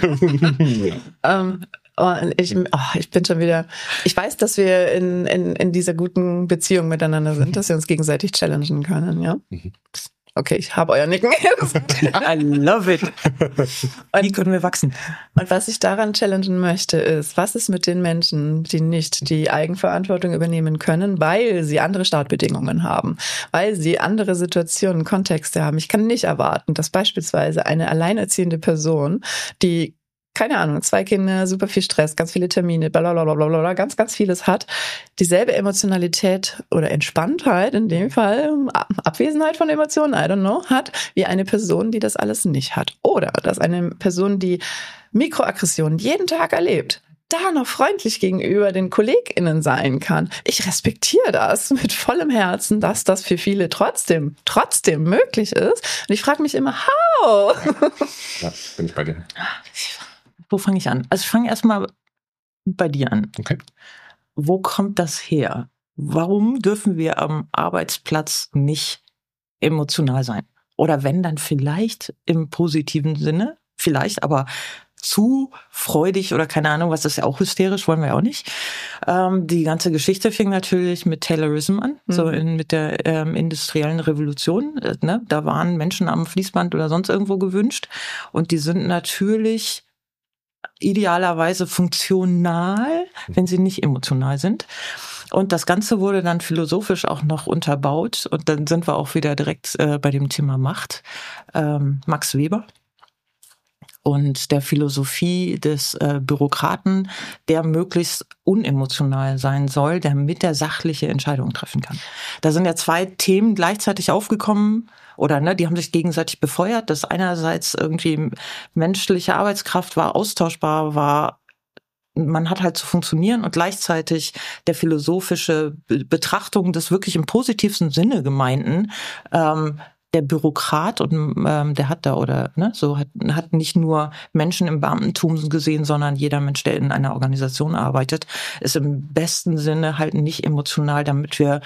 um, Oh, ich, oh, ich bin schon wieder, ich weiß, dass wir in, in, in dieser guten Beziehung miteinander sind, dass wir uns gegenseitig challengen können, ja? Okay, ich habe euer Nicken. I love it. Und wie können wir wachsen? Und was ich daran challengen möchte, ist, was ist mit den Menschen, die nicht die Eigenverantwortung übernehmen können, weil sie andere Startbedingungen haben, weil sie andere Situationen, Kontexte haben. Ich kann nicht erwarten, dass beispielsweise eine alleinerziehende Person, die keine Ahnung, zwei Kinder, super viel Stress, ganz viele Termine, blablabla, ganz, ganz vieles hat, dieselbe Emotionalität oder Entspanntheit, in dem Fall Abwesenheit von Emotionen, I don't know, hat, wie eine Person, die das alles nicht hat. Oder dass eine Person, die Mikroaggressionen jeden Tag erlebt, da noch freundlich gegenüber den KollegInnen sein kann. Ich respektiere das mit vollem Herzen, dass das für viele trotzdem, trotzdem möglich ist. Und ich frage mich immer, how? Ja, bin ich bei dir. Wo fange ich an? Also ich fange erstmal bei dir an. Okay. Wo kommt das her? Warum dürfen wir am Arbeitsplatz nicht emotional sein? Oder wenn, dann vielleicht im positiven Sinne, vielleicht, aber zu freudig oder keine Ahnung, was ist ja auch hysterisch, wollen wir ja auch nicht. Ähm, die ganze Geschichte fing natürlich mit Taylorism an, mhm. so in, mit der ähm, industriellen Revolution. Äh, ne? Da waren Menschen am Fließband oder sonst irgendwo gewünscht und die sind natürlich idealerweise funktional, wenn sie nicht emotional sind. Und das Ganze wurde dann philosophisch auch noch unterbaut. Und dann sind wir auch wieder direkt äh, bei dem Thema Macht. Ähm, Max Weber und der Philosophie des äh, Bürokraten, der möglichst unemotional sein soll, der mit der sachliche Entscheidungen treffen kann. Da sind ja zwei Themen gleichzeitig aufgekommen. Oder ne, die haben sich gegenseitig befeuert, dass einerseits irgendwie menschliche Arbeitskraft war austauschbar, war, man hat halt zu funktionieren und gleichzeitig der philosophische Betrachtung des wirklich im positivsten Sinne gemeinten, ähm, der Bürokrat und ähm, der hat da oder ne, so hat, hat nicht nur Menschen im Beamtentum gesehen, sondern jeder Mensch, der in einer Organisation arbeitet, ist im besten Sinne halt nicht emotional, damit wir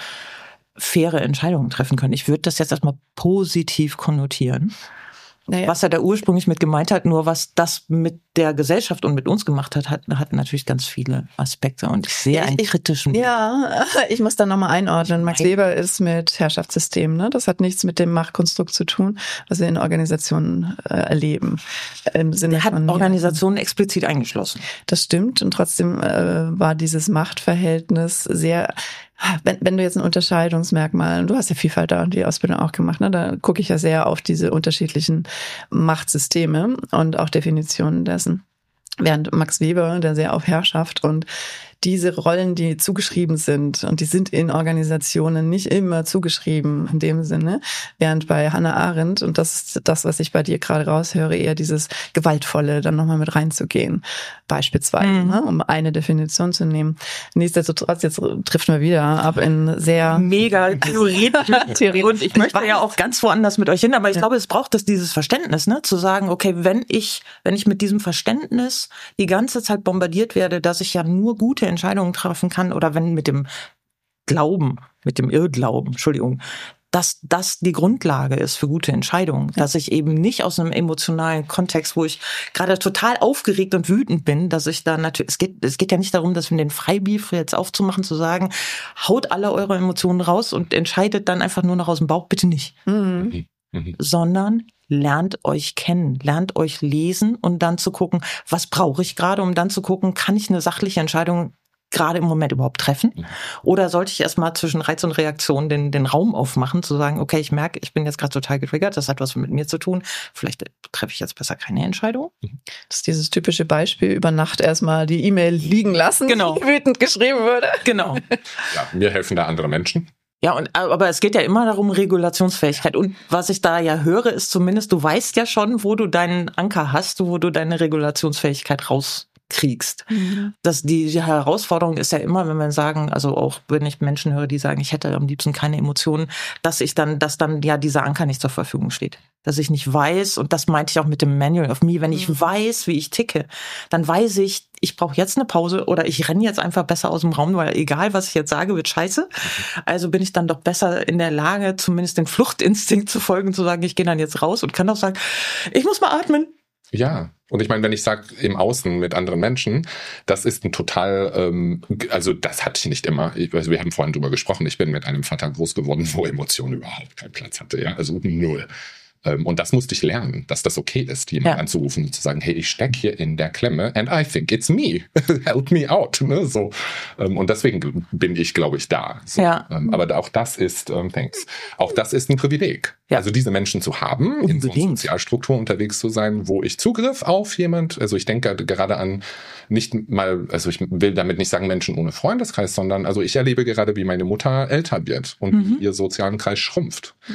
faire Entscheidungen treffen können. Ich würde das jetzt erstmal positiv konnotieren. Naja. Was er da ursprünglich mit gemeint hat, nur was das mit der Gesellschaft und mit uns gemacht hat, hat, hat natürlich ganz viele Aspekte und ich sehe einen ich, kritischen. Ja, ich muss da nochmal einordnen. Max Nein. Weber ist mit Herrschaftssystemen, ne? Das hat nichts mit dem Machtkonstrukt zu tun, was wir in Organisationen äh, erleben. Im Sinne er hat von, Organisationen explizit eingeschlossen. Das stimmt und trotzdem äh, war dieses Machtverhältnis sehr. Wenn, wenn du jetzt ein Unterscheidungsmerkmal, du hast ja Vielfalt da und die Ausbildung auch gemacht, ne, da gucke ich ja sehr auf diese unterschiedlichen Machtsysteme und auch Definitionen dessen. Während Max Weber, der sehr auf Herrschaft und diese Rollen, die zugeschrieben sind, und die sind in Organisationen nicht immer zugeschrieben in dem Sinne, während bei Hannah Arendt, und das ist das, was ich bei dir gerade raushöre, eher dieses Gewaltvolle, dann nochmal mit reinzugehen, beispielsweise, mhm. ne, um eine Definition zu nehmen. Nichtsdestotrotz, jetzt trifft man wieder ab in sehr mega Theorie. Und ich möchte ich ja auch ganz woanders mit euch hin, aber ich ja. glaube, es braucht das dieses Verständnis, ne, zu sagen, okay, wenn ich, wenn ich mit diesem Verständnis die ganze Zeit bombardiert werde, dass ich ja nur gute Entscheidungen treffen kann oder wenn mit dem Glauben, mit dem Irrglauben, Entschuldigung, dass das die Grundlage ist für gute Entscheidungen, ja. dass ich eben nicht aus einem emotionalen Kontext, wo ich gerade total aufgeregt und wütend bin, dass ich da natürlich, es geht, es geht ja nicht darum, dass wir den Freibrief jetzt aufzumachen, zu sagen, haut alle eure Emotionen raus und entscheidet dann einfach nur noch aus dem Bauch, bitte nicht. Mhm. Mhm. Sondern lernt euch kennen, lernt euch lesen und dann zu gucken, was brauche ich gerade, um dann zu gucken, kann ich eine sachliche Entscheidung gerade im Moment überhaupt treffen? Mhm. Oder sollte ich erstmal zwischen Reiz und Reaktion den, den Raum aufmachen, zu sagen, okay, ich merke, ich bin jetzt gerade total getriggert, das hat was mit mir zu tun, vielleicht treffe ich jetzt besser keine Entscheidung. Das ist dieses typische Beispiel, über Nacht erstmal die E-Mail liegen lassen, genau. die wütend geschrieben wurde. Genau. Ja, mir helfen da andere Menschen. Ja, und aber es geht ja immer darum, Regulationsfähigkeit. Und was ich da ja höre, ist zumindest, du weißt ja schon, wo du deinen Anker hast, wo du deine Regulationsfähigkeit rauskriegst. Mhm. Das, die, die Herausforderung ist ja immer, wenn wir sagen, also auch wenn ich Menschen höre, die sagen, ich hätte am liebsten keine Emotionen, dass ich dann, dass dann ja dieser Anker nicht zur Verfügung steht. Dass ich nicht weiß, und das meinte ich auch mit dem Manual of Me, wenn ich mhm. weiß, wie ich ticke, dann weiß ich, ich brauche jetzt eine Pause oder ich renne jetzt einfach besser aus dem Raum, weil egal, was ich jetzt sage, wird scheiße. Also bin ich dann doch besser in der Lage, zumindest den Fluchtinstinkt zu folgen, zu sagen, ich gehe dann jetzt raus und kann auch sagen, ich muss mal atmen. Ja, und ich meine, wenn ich sage, im Außen mit anderen Menschen, das ist ein total, ähm, also das hatte ich nicht immer. Ich, also wir haben vorhin drüber gesprochen, ich bin mit einem Vater groß geworden, wo Emotionen überhaupt keinen Platz hatte, ja, also null. Und das musste ich lernen, dass das okay ist, jemanden ja. anzurufen und zu sagen, hey, ich stecke hier in der Klemme and I think it's me. Help me out. Ne? So. Und deswegen bin ich, glaube ich, da. So. Ja. Aber auch das ist, um, thanks, auch das ist ein Privileg. Ja. Also diese Menschen zu haben, unbedingt. In so einer Sozialstruktur unterwegs zu sein, wo ich Zugriff auf jemand, also ich denke gerade an nicht mal, also ich will damit nicht sagen Menschen ohne Freundeskreis, sondern also ich erlebe gerade, wie meine Mutter älter wird und mhm. ihr sozialen Kreis schrumpft. Mhm.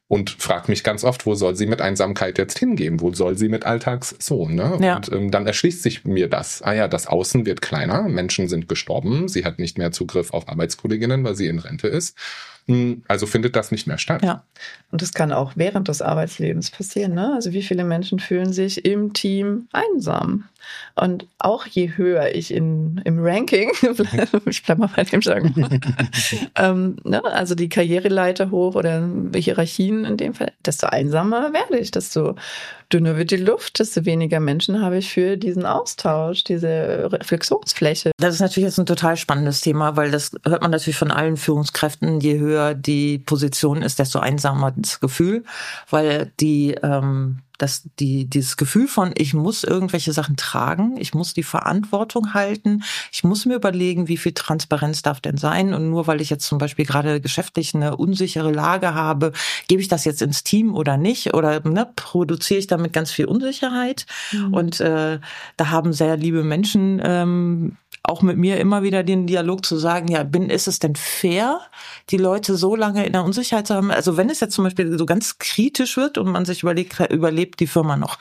Und frage mich ganz oft, wo soll sie mit Einsamkeit jetzt hingehen? Wo soll sie mit Alltags so, ne? Ja. Und ähm, dann erschließt sich mir das. Ah ja, das Außen wird kleiner, Menschen sind gestorben, sie hat nicht mehr Zugriff auf Arbeitskolleginnen, weil sie in Rente ist. Also findet das nicht mehr statt. Ja, und das kann auch während des Arbeitslebens passieren, ne? Also wie viele Menschen fühlen sich im Team einsam? Und auch je höher ich in, im Ranking, ich bleib mal bei dem sagen, ähm, ne? also die Karriereleiter hoch oder Hierarchien in dem Fall, desto einsamer werde ich, desto dünner wird die Luft, desto weniger Menschen habe ich für diesen Austausch, diese Reflexionsfläche. Das ist natürlich jetzt ein total spannendes Thema, weil das hört man natürlich von allen Führungskräften. Je höher die Position ist, desto einsamer das Gefühl, weil die ähm, das die dieses Gefühl von ich muss irgendwelche Sachen tragen, ich muss die Verantwortung halten, ich muss mir überlegen, wie viel Transparenz darf denn sein, und nur weil ich jetzt zum Beispiel gerade geschäftlich eine unsichere Lage habe, gebe ich das jetzt ins Team oder nicht, oder ne, produziere ich damit ganz viel Unsicherheit. Mhm. Und äh, da haben sehr liebe Menschen ähm, auch mit mir immer wieder den Dialog zu sagen, ja, bin, ist es denn fair, die Leute so lange in der Unsicherheit zu haben? Also wenn es jetzt zum Beispiel so ganz kritisch wird und man sich überlegt, überlebt die Firma noch,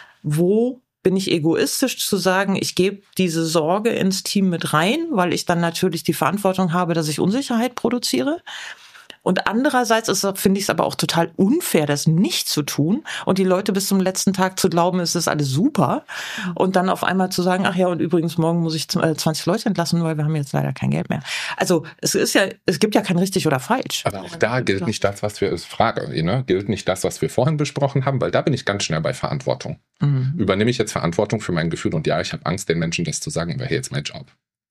wo bin ich egoistisch zu sagen, ich gebe diese Sorge ins Team mit rein, weil ich dann natürlich die Verantwortung habe, dass ich Unsicherheit produziere? Und andererseits ist, finde ich es aber auch total unfair, das nicht zu tun und die Leute bis zum letzten Tag zu glauben, es ist alles super, und dann auf einmal zu sagen, ach ja, und übrigens morgen muss ich zwanzig Leute entlassen, weil wir haben jetzt leider kein Geld mehr. Also es ist ja, es gibt ja kein richtig oder falsch. Aber auch da gilt nicht das, was wir, ist Frage, ne? gilt nicht das, was wir vorhin besprochen haben, weil da bin ich ganz schnell bei Verantwortung. Mhm. Übernehme ich jetzt Verantwortung für mein Gefühl, und ja, ich habe Angst, den Menschen das zu sagen, aber hey, jetzt mein Job.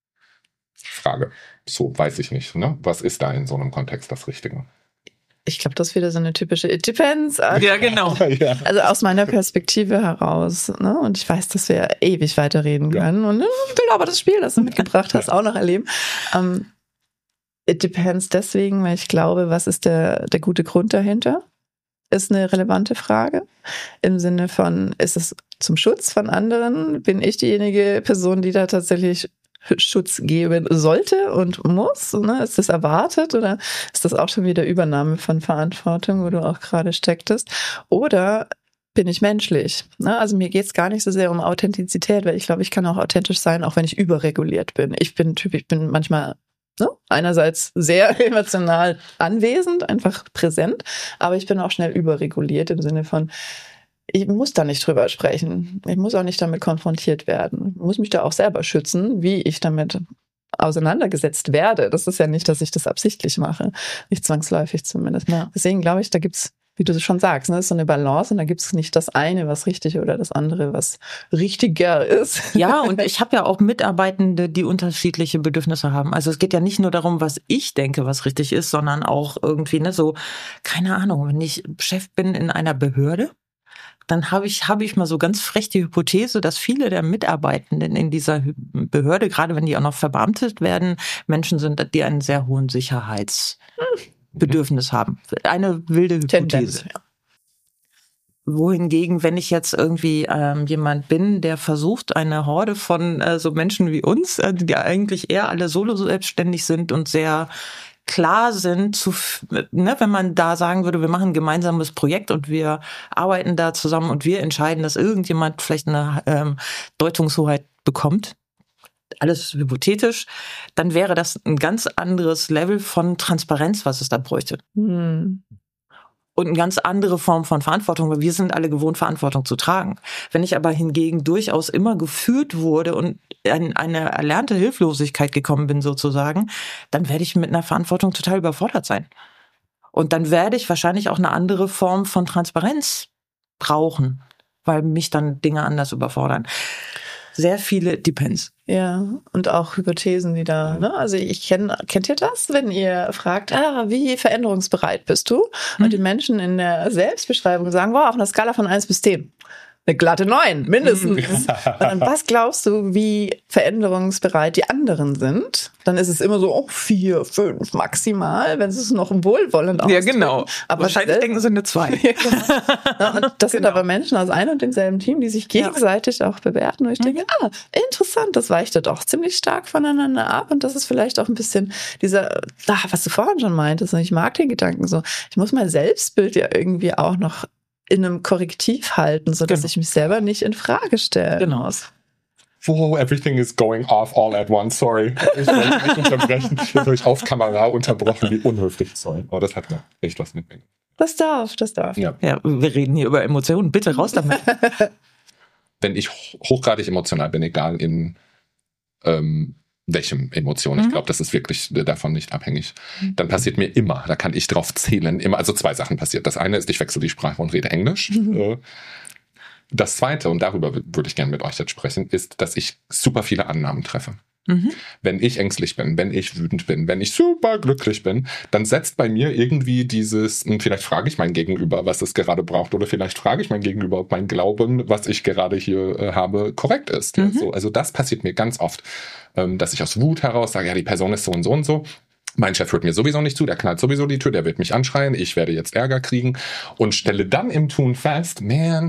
Frage. So, weiß ich nicht. Ne? Was ist da in so einem Kontext das Richtige? Ich glaube, das ist wieder so eine typische It depends. Ja, genau. Ja. Also aus meiner Perspektive heraus. Ne? Und ich weiß, dass wir ewig weiterreden können. Ja. Und ich will aber das Spiel, das du mitgebracht hast, auch noch erleben. Um, it depends deswegen, weil ich glaube, was ist der, der gute Grund dahinter? Ist eine relevante Frage. Im Sinne von, ist es zum Schutz von anderen? Bin ich diejenige Person, die da tatsächlich Schutz geben sollte und muss? Ne? Ist das erwartet, oder ist das auch schon wieder Übernahme von Verantwortung, wo du auch gerade stecktest? Oder bin ich menschlich? Ne? Also mir geht es gar nicht so sehr um Authentizität, weil ich glaube, ich kann auch authentisch sein, auch wenn ich überreguliert bin. Ich bin Typ, ich bin manchmal ne? einerseits sehr emotional anwesend, einfach präsent, aber ich bin auch schnell überreguliert im Sinne von, ich muss da nicht drüber sprechen. Ich muss auch nicht damit konfrontiert werden. Ich muss mich da auch selber schützen, wie ich damit auseinandergesetzt werde. Das ist ja nicht, dass ich das absichtlich mache. Nicht zwangsläufig zumindest. Ja. Deswegen glaube ich, da gibt's, wie du schon sagst, ne, ist so eine Balance, und da gibt's nicht das eine, was richtig, oder das andere, was richtiger ist. Ja, und ich habe ja auch Mitarbeitende, die unterschiedliche Bedürfnisse haben. Also es geht ja nicht nur darum, was ich denke, was richtig ist, sondern auch irgendwie, ne, so, keine Ahnung, wenn ich Chef bin in einer Behörde, dann habe ich, habe ich mal so ganz frech die Hypothese, dass viele der Mitarbeitenden in dieser Behörde, gerade wenn die auch noch verbeamtet werden, Menschen sind, die einen sehr hohen Sicherheitsbedürfnis haben. Eine wilde Hypothese. Tendenz, ja. Wohingegen, wenn ich jetzt irgendwie ähm, jemand bin, der versucht, eine Horde von äh, so Menschen wie uns, äh, die eigentlich eher alle solo selbstständig sind und sehr klar sind, zu, ne, wenn man da sagen würde, wir machen ein gemeinsames Projekt und wir arbeiten da zusammen und wir entscheiden, dass irgendjemand vielleicht eine ähm, Deutungshoheit bekommt, alles hypothetisch, dann wäre das ein ganz anderes Level von Transparenz, was es da bräuchte. Hm. Und eine ganz andere Form von Verantwortung, weil wir sind alle gewohnt, Verantwortung zu tragen. Wenn ich aber hingegen durchaus immer geführt wurde und in eine erlernte Hilflosigkeit gekommen bin sozusagen, dann werde ich mit einer Verantwortung total überfordert sein. Und dann werde ich wahrscheinlich auch eine andere Form von Transparenz brauchen, weil mich dann Dinge anders überfordern. Sehr viele Depends. Ja, und auch Hypothesen, die da, ne? Also ich kenne, kennt ihr das, wenn ihr fragt, ah, wie veränderungsbereit bist du? Und mhm. die Menschen in der Selbstbeschreibung sagen, wow, auf einer Skala von eins bis zehn. eine glatte neun, mindestens. Und dann, was glaubst du, wie veränderungsbereit die anderen sind? Dann ist es immer so, oh, vier, fünf maximal, wenn sie es noch wohlwollend ausdrücken. Ja, genau. Aber wahrscheinlich denken sie eine zwei. Ja, genau. Und das sind aber Menschen aus einem und demselben Team, die sich gegenseitig ja. auch bewerten. Und ich denke, ah, interessant, das weicht doch ziemlich stark voneinander ab. Und das ist vielleicht auch ein bisschen dieser, ach, was du vorhin schon meintest, ich mag den Gedanken so, ich muss mein Selbstbild ja irgendwie auch noch in einem Korrektiv halten, sodass genau. ich mich selber nicht in Frage stellen genau. muss. Wow, everything is going off all at once, sorry. Ich wollte nicht unterbrechen. Ich habe euch auf Kamera unterbrochen, wie unhöflich. Sorry. Oh, das hat mir echt was mitbringen. Das darf, das darf. Ja. ja, wir reden hier über Emotionen. Bitte raus damit. Wenn ich hochgradig emotional bin, egal in ähm, welchem Emotion, ich glaube, das ist wirklich davon nicht abhängig, dann passiert mir immer, da kann ich drauf zählen, immer, also zwei Sachen passiert. Das eine ist, ich wechsle die Sprache und rede Englisch. Mhm. Das zweite, und darüber würde ich gerne mit euch jetzt sprechen, ist, dass ich super viele Annahmen treffe. Mhm. Wenn ich ängstlich bin, wenn ich wütend bin, wenn ich super glücklich bin, dann setzt bei mir irgendwie dieses, vielleicht frage ich mein Gegenüber, was es gerade braucht, oder vielleicht frage ich mein Gegenüber, ob mein Glauben, was ich gerade hier äh, habe, korrekt ist. Mhm. Ja, so, also das passiert mir ganz oft, ähm, dass ich aus Wut heraus sage, ja, die Person ist so und so und so. Mein Chef hört mir sowieso nicht zu, der knallt sowieso die Tür, der wird mich anschreien, ich werde jetzt Ärger kriegen und stelle dann im Tun fest, man,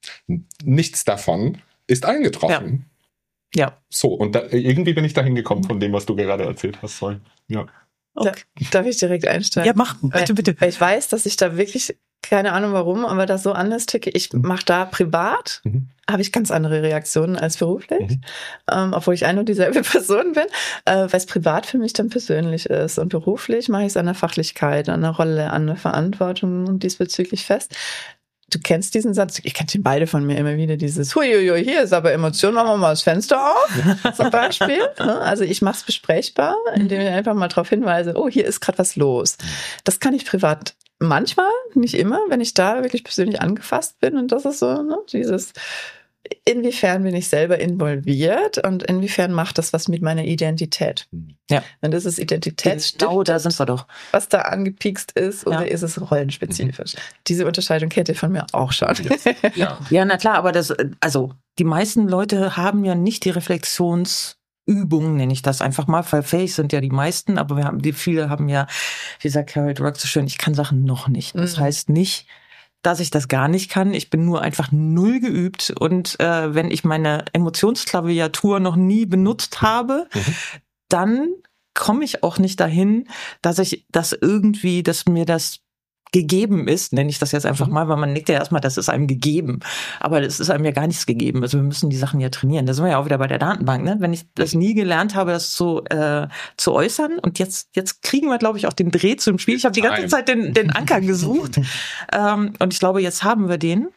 nichts davon ist eingetroffen. Ja. Ja. So, und da, irgendwie bin ich da hingekommen von dem, was du gerade erzählt hast. Sorry. Ja. Okay. Da, darf ich direkt einsteigen? Ja, mach. Bitte, bitte. Weil ich weiß, dass ich da wirklich, keine Ahnung warum, aber das so anders ticke. Ich mache da privat, mhm. habe ich ganz andere Reaktionen als beruflich. Mhm. Ähm, obwohl ich eine und dieselbe Person bin. Äh, weil es privat für mich dann persönlich ist. Und beruflich mache ich es an der Fachlichkeit, an der Rolle, an der Verantwortung und diesbezüglich fest. Du kennst diesen Satz, ich kenne den beide von mir immer wieder, dieses Huiuiui, hier ist aber Emotion, machen wir mal das Fenster auf, zum Beispiel. Also ich mache es besprechbar, indem ich einfach mal darauf hinweise, oh, hier ist gerade was los. Das kann ich privat manchmal, nicht immer, wenn ich da wirklich persönlich angefasst bin. Und das ist so, ne, dieses, inwiefern bin ich selber involviert und inwiefern macht das was mit meiner Identität? Ja. Und das ist Identitätsstift. Genau, da sind wir doch. Was da angepiekst ist, oder ja. ist es rollenspezifisch? Mhm. Diese Unterscheidung kennt ihr von mir auch schon. Ja. Ja. Ja, na klar, aber das, also die meisten Leute haben ja nicht die Reflexionsübungen, nenne ich das einfach mal, weil fähig sind ja die meisten, aber wir haben, die viele haben ja, wie sagt Carol Dweck so schön, ich kann Sachen noch nicht. Das mhm. heißt nicht, dass ich das gar nicht kann. Ich bin nur einfach null geübt. Und äh, wenn ich meine Emotionsklaviatur noch nie benutzt habe, mhm. dann komme ich auch nicht dahin, dass ich das irgendwie, dass mir das gegeben ist, nenne ich das jetzt einfach mal, weil man denkt ja erstmal, das ist einem gegeben. Aber das ist einem ja gar nichts gegeben. Also wir müssen die Sachen ja trainieren. Da sind wir ja auch wieder bei der Datenbank, ne? Wenn ich das nie gelernt habe, das zu, äh, zu äußern. Und jetzt, jetzt kriegen wir, glaube ich, auch den Dreh zum Spiel. Ich habe die ganze Zeit den, den Anker gesucht. ähm, und ich glaube, jetzt haben wir den.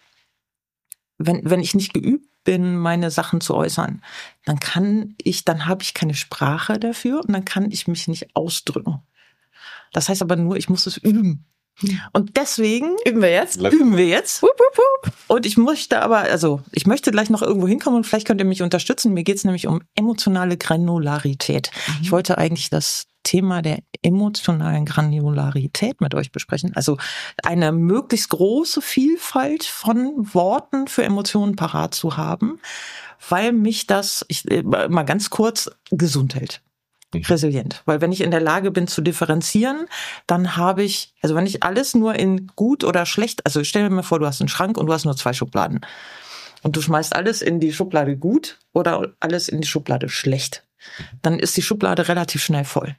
Wenn, wenn ich nicht geübt bin, meine Sachen zu äußern, dann kann ich, dann habe ich keine Sprache dafür und dann kann ich mich nicht ausdrücken. Das heißt aber nur, ich muss es üben. Und deswegen üben wir jetzt. Üben wir jetzt. Wupp, wupp, wupp. Und ich möchte aber, also ich möchte gleich noch irgendwo hinkommen und vielleicht könnt ihr mich unterstützen. Mir geht es nämlich um emotionale Granularität. Mhm. Ich wollte eigentlich das Thema der emotionalen Granularität mit euch besprechen. Also eine möglichst große Vielfalt von Worten für Emotionen parat zu haben, weil mich das, ich, mal ganz kurz, gesund hält. Resilient. Weil wenn ich in der Lage bin zu differenzieren, dann habe ich, also wenn ich alles nur in gut oder schlecht, also stell dir mal vor, du hast einen Schrank und du hast nur zwei Schubladen. Und du schmeißt alles in die Schublade gut oder alles in die Schublade schlecht. Dann ist die Schublade relativ schnell voll.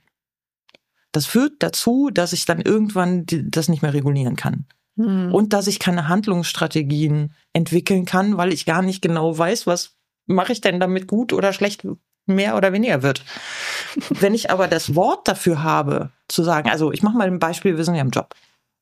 Das führt dazu, dass ich dann irgendwann die, das nicht mehr regulieren kann. Hm. Und dass ich keine Handlungsstrategien entwickeln kann, weil ich gar nicht genau weiß, was mache ich denn damit gut oder schlecht mehr oder weniger wird. Wenn ich aber das Wort dafür habe, zu sagen, also ich mache mal ein Beispiel, wir sind ja im Job.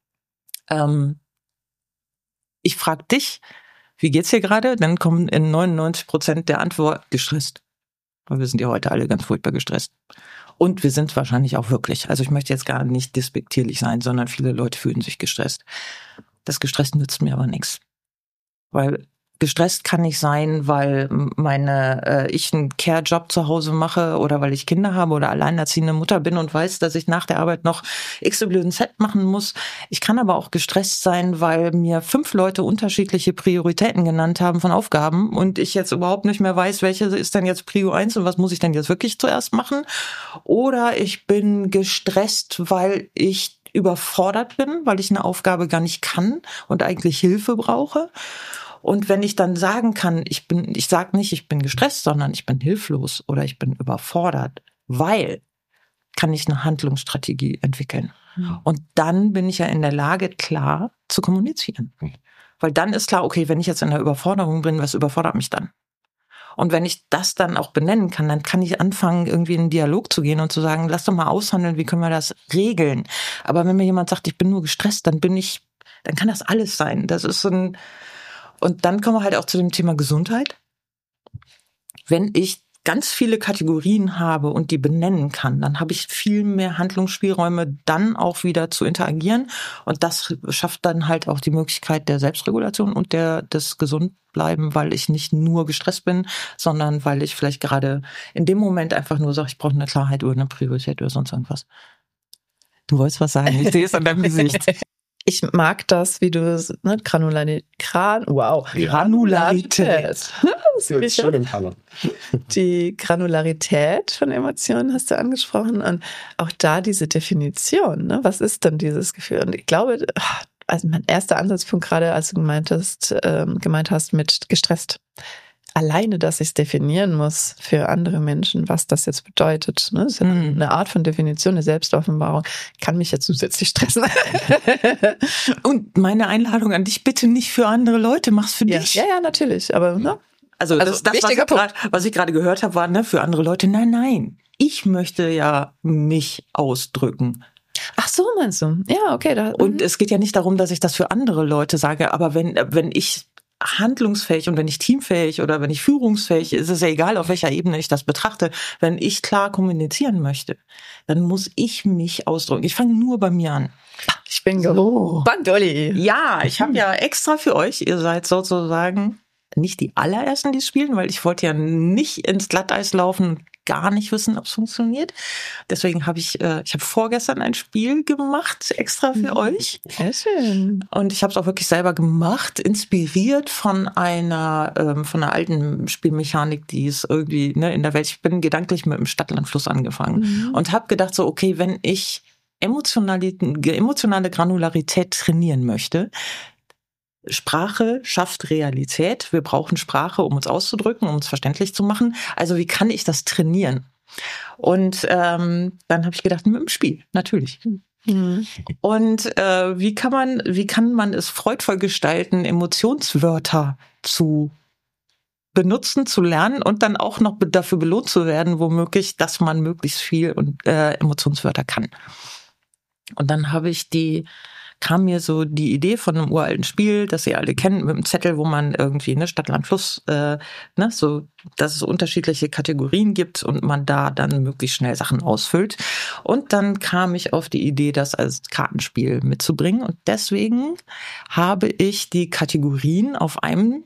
Ähm, ich frage dich, wie geht's dir gerade? Dann kommen in neunundneunzig Prozent der Antwort gestresst. Weil wir sind ja heute alle ganz furchtbar gestresst. Und wir sind wahrscheinlich auch wirklich. Also ich möchte jetzt gar nicht despektierlich sein, sondern viele Leute fühlen sich gestresst. Das Gestresst nützt mir aber nichts. Weil Gestresst kann ich sein, weil meine äh, ich einen Care-Job zu Hause mache oder weil ich Kinder habe oder alleinerziehende Mutter bin und weiß, dass ich nach der Arbeit noch X Y Z machen muss. Ich kann aber auch gestresst sein, weil mir fünf Leute unterschiedliche Prioritäten genannt haben von Aufgaben und ich jetzt überhaupt nicht mehr weiß, welche ist denn jetzt Prio eins und was muss ich denn jetzt wirklich zuerst machen. Oder ich bin gestresst, weil ich überfordert bin, weil ich eine Aufgabe gar nicht kann und eigentlich Hilfe brauche. Und wenn ich dann sagen kann, ich bin, ich sage nicht, ich bin gestresst, sondern ich bin hilflos oder ich bin überfordert, weil kann ich eine Handlungsstrategie entwickeln. Mhm. Und dann bin ich ja in der Lage, klar zu kommunizieren. Mhm. Weil dann ist klar, okay, wenn ich jetzt in der Überforderung bin, was überfordert mich dann? Und wenn ich das dann auch benennen kann, dann kann ich anfangen, irgendwie in einen Dialog zu gehen und zu sagen, lass doch mal aushandeln, wie können wir das regeln? Aber wenn mir jemand sagt, ich bin nur gestresst, dann bin ich, dann kann das alles sein. Das ist so ein Und dann kommen wir halt auch zu dem Thema Gesundheit. Wenn ich ganz viele Kategorien habe und die benennen kann, dann habe ich viel mehr Handlungsspielräume, dann auch wieder zu interagieren. Und das schafft dann halt auch die Möglichkeit der Selbstregulation und der des Gesundbleiben, weil ich nicht nur gestresst bin, sondern weil ich vielleicht gerade in dem Moment einfach nur sage, ich brauche eine Klarheit oder eine Priorität oder sonst irgendwas. Du wolltest was sagen, ich sehe es an deinem Gesicht. Ich mag das, wie du ne, Granularität, Gran, wow, Granularität. Die Granularität von Emotionen hast du angesprochen und auch da diese Definition. Ne? Was ist denn dieses Gefühl? Und ich glaube, also mein erster Ansatzpunkt gerade, als du gemeint hast, ähm, gemeint hast mit gestresst. Alleine, dass ich es definieren muss für andere Menschen, was das jetzt bedeutet. Ne? Das ist ja mm. eine Art von Definition, eine Selbstoffenbarung. Kann mich ja zusätzlich stressen. Und meine Einladung an dich, bitte nicht für andere Leute, mach's für ja. dich. Ja, ja, natürlich. Aber ne? Also, also das, das was, ich grad, was ich gerade gehört habe, war ne, für andere Leute. Nein, nein. Ich möchte ja mich ausdrücken. Ach so, meinst du? Ja, okay. Da, Und es geht ja nicht darum, dass ich das für andere Leute sage, aber wenn, wenn ich handlungsfähig und wenn ich teamfähig oder wenn ich führungsfähig, ist es ja egal, auf welcher Ebene ich das betrachte. Wenn ich klar kommunizieren möchte, dann muss ich mich ausdrücken. Ich fange nur bei mir an. Ich bin so. Bandoli. Ja, ich habe ja extra für euch, ihr seid sozusagen nicht die allerersten, die spielen, weil ich wollte ja nicht ins Glatteis laufen und gar nicht wissen, ob es funktioniert. Deswegen habe ich, äh, ich habe vorgestern ein Spiel gemacht, extra für mhm. euch. Sehr schön. Und ich habe es auch wirklich selber gemacht, inspiriert von einer, ähm, von einer alten Spielmechanik, die ist irgendwie ne, in der Welt. Ich bin gedanklich mit dem Stadtlandfluss angefangen mhm. und habe gedacht so, okay, wenn ich emotionale, emotionale Granularität trainieren möchte, Sprache schafft Realität. Wir brauchen Sprache, um uns auszudrücken, um uns verständlich zu machen. Also wie kann ich das trainieren? Und ähm, dann habe ich gedacht, mit dem Spiel, natürlich. Mhm. Und äh, wie kann man, wie kann man es freudvoll gestalten, Emotionswörter zu benutzen, zu lernen und dann auch noch dafür belohnt zu werden, womöglich, dass man möglichst viel und äh, Emotionswörter kann. Und dann habe ich die kam mir so die Idee von einem uralten Spiel, das ihr alle kennt, mit einem Zettel, wo man irgendwie ne Stadt, Land, Fluss, äh, ne, so, dass es unterschiedliche Kategorien gibt und man da dann möglichst schnell Sachen ausfüllt. Und dann kam ich auf die Idee, das als Kartenspiel mitzubringen. Und deswegen habe ich die Kategorien auf einem,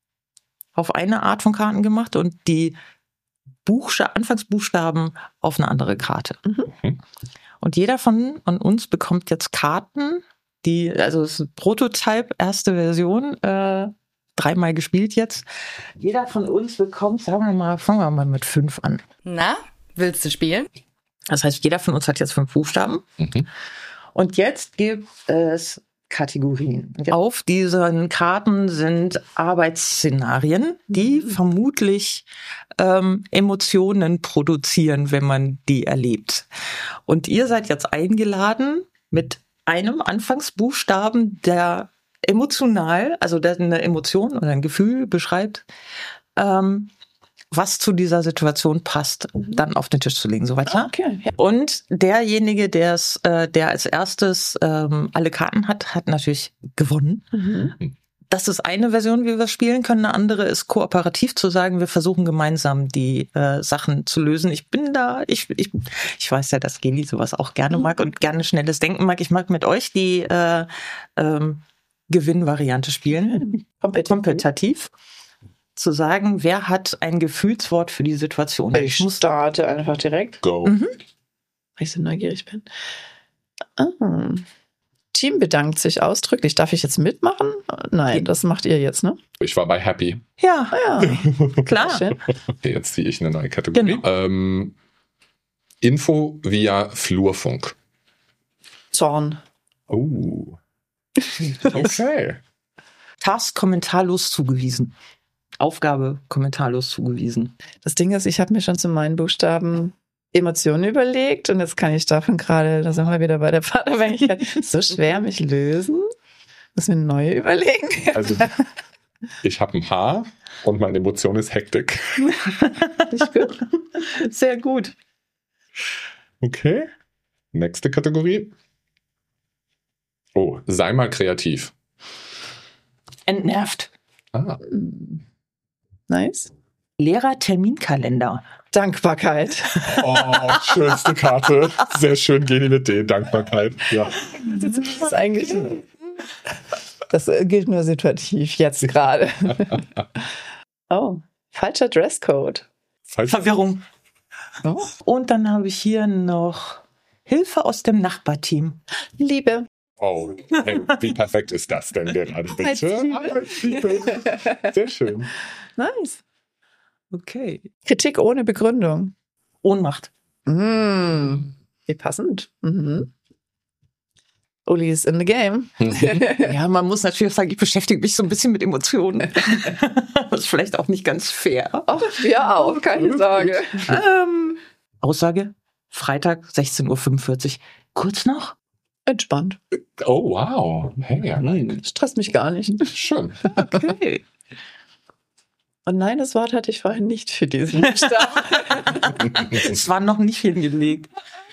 auf eine Art von Karten gemacht und die Buchsta- Anfangsbuchstaben auf eine andere Karte. Mhm. Und jeder von uns bekommt jetzt Karten, die, also es ist ein Prototype, erste Version, äh, dreimal gespielt jetzt. Jeder von uns bekommt, sagen wir mal, fangen wir mal mit fünf an. Na, willst du spielen? Das heißt, jeder von uns hat jetzt fünf Buchstaben. Mhm. Und jetzt gibt es Kategorien. Auf diesen Karten sind Arbeitsszenarien, die vermutlich ähm, Emotionen produzieren, wenn man die erlebt. Und ihr seid jetzt eingeladen, mit einem Anfangsbuchstaben, der emotional, also der eine Emotion oder ein Gefühl beschreibt, ähm, was zu dieser Situation passt, dann auf den Tisch zu legen. Soweit klar? Okay, ja. Und derjenige, der's, äh, der als erstes ähm, alle Karten hat, hat natürlich gewonnen. Mhm. Das ist eine Version, wie wir spielen können. Eine andere ist kooperativ zu sagen, wir versuchen gemeinsam die äh, Sachen zu lösen. Ich bin da, ich ich ich weiß ja, dass Geli sowas auch gerne mag und gerne schnelles Denken mag. Ich mag mit euch die äh, ähm, Gewinnvariante spielen. Kompetitiv. Kompetitiv. Zu sagen, wer hat ein Gefühlswort für die Situation? Ich muss starte einfach direkt, Go. Mhm. weil ich so neugierig bin. Ah. Team bedankt sich ausdrücklich. Darf ich jetzt mitmachen? Nein, das macht ihr jetzt, ne? Ich war bei Happy. Ja, Ah, ja. klar. Schön. Okay, jetzt ziehe ich eine neue Kategorie. Genau. Ähm, Info via Flurfunk. Zorn. Oh. Okay. Task kommentarlos zugewiesen. Aufgabe kommentarlos zugewiesen. Das Ding ist, ich habe mir schon zu meinen Buchstaben Emotionen überlegt und jetzt kann ich davon gerade, da sind wir wieder bei der Partnerabhängigkeit, so schwer mich lösen. Muss mir eine neue überlegen. Also, ich habe ein Haar und meine Emotion ist Hektik. Nicht gut. Sehr gut. Okay. Nächste Kategorie. Oh, sei mal kreativ. Entnervt. Ah, Nice. Lehrer-Terminkalender. Dankbarkeit. oh, schönste Karte. Sehr schön, gehen die mit D. Dankbarkeit. Ja. Das ist eigentlich, das gilt nur situativ, jetzt gerade. Oh, falscher Dresscode. Falsch. Verwirrung. Oh. Und dann habe ich hier noch Hilfe aus dem Nachbarteam. Liebe. Oh, hey, wie perfekt ist das denn gerade, bitte? Arbeitsliebe. Sehr schön. Nice. Okay. Kritik ohne Begründung. Ohnmacht. Mm, wie passend. Mhm. Uli ist in the game. Ja, man muss natürlich sagen, ich beschäftige mich so ein bisschen mit Emotionen. Das ist vielleicht auch nicht ganz fair. Ach, wir auch, keine Sorge. Ähm, Aussage, Freitag, sechzehn Uhr fünfundvierzig. Kurz noch? Entspannt. Oh, wow. Hey, ja, nein. Stresst mich gar nicht. Schön. Okay. Und nein, das Wort hatte ich vorhin nicht für diesen Buchstaben. Es war noch nicht hingelegt.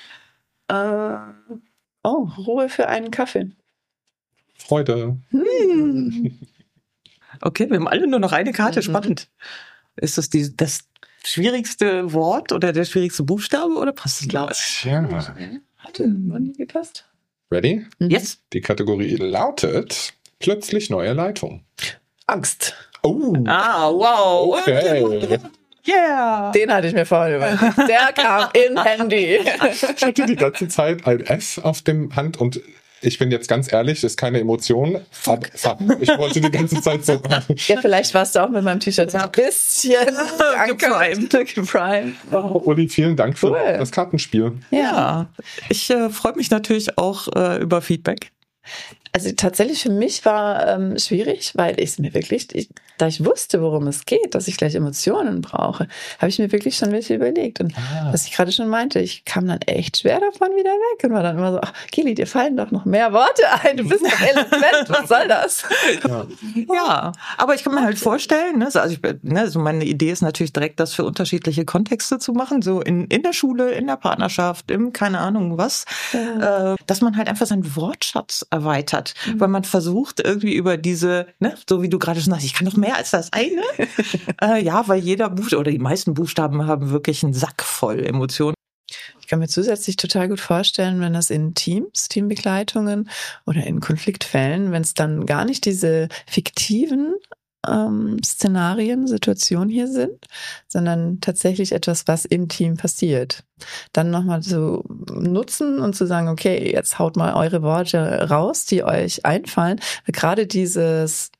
äh, oh, Ruhe für einen Kaffee. Freude. Hm. Okay, wir haben alle nur noch eine Karte. Mhm. Spannend. Ist das die, das schwierigste Wort oder der schwierigste Buchstabe oder passt es, glaube ich? Tja. Hatte noch nie gepasst. Ready? Mhm. Yes. Die Kategorie lautet plötzlich neue Leitung. Angst. Oh, Ah, wow. okay. Yeah. Den hatte ich mir vorhin überlegt. Der kam in Handy. Ich hatte die ganze Zeit ein S auf dem Hand und ich bin jetzt ganz ehrlich, das ist keine Emotion. Fuck, fuck. Ich wollte die ganze Zeit so. Ja, vielleicht warst du auch mit meinem T-Shirt so ein bisschen Geprimed. geprimed. Oh, Uli, vielen Dank für Cool. das Kartenspiel. Ja, ich äh, freue mich natürlich auch äh, über Feedback. Also tatsächlich für mich war ähm, schwierig, weil ich es mir wirklich, ich, da ich wusste, worum es geht, dass ich gleich Emotionen brauche, habe ich mir wirklich schon welche überlegt. Und Ah. was ich gerade schon meinte, ich kam dann echt schwer davon wieder weg und war dann immer so, ach, Kili, dir fallen doch noch mehr Worte ein, du bist doch eloquent, was soll das? Ja. Ja, aber ich kann mir halt vorstellen, ne, also ich, ne, so meine Idee ist natürlich direkt, das für unterschiedliche Kontexte zu machen, so in, in der Schule, in der Partnerschaft, im keine Ahnung was, Ja. äh, dass man halt einfach seinen Wortschatz erweitert, mhm. weil man versucht irgendwie über diese, ne, so wie du gerade schon sagst, ich kann noch mehr als das eine, äh, ja, weil jeder Buchstabe oder die meisten Buchstaben haben wirklich einen Sack voll Emotionen. Ich kann mir zusätzlich total gut vorstellen, wenn das in Teams, Teambegleitungen oder in Konfliktfällen, wenn es dann gar nicht diese fiktiven ähm, Szenarien, Situationen hier sind, sondern tatsächlich etwas, was im Team passiert. Dann nochmal zu nutzen und zu sagen, okay, jetzt haut mal eure Worte raus, die euch einfallen. Gerade dieses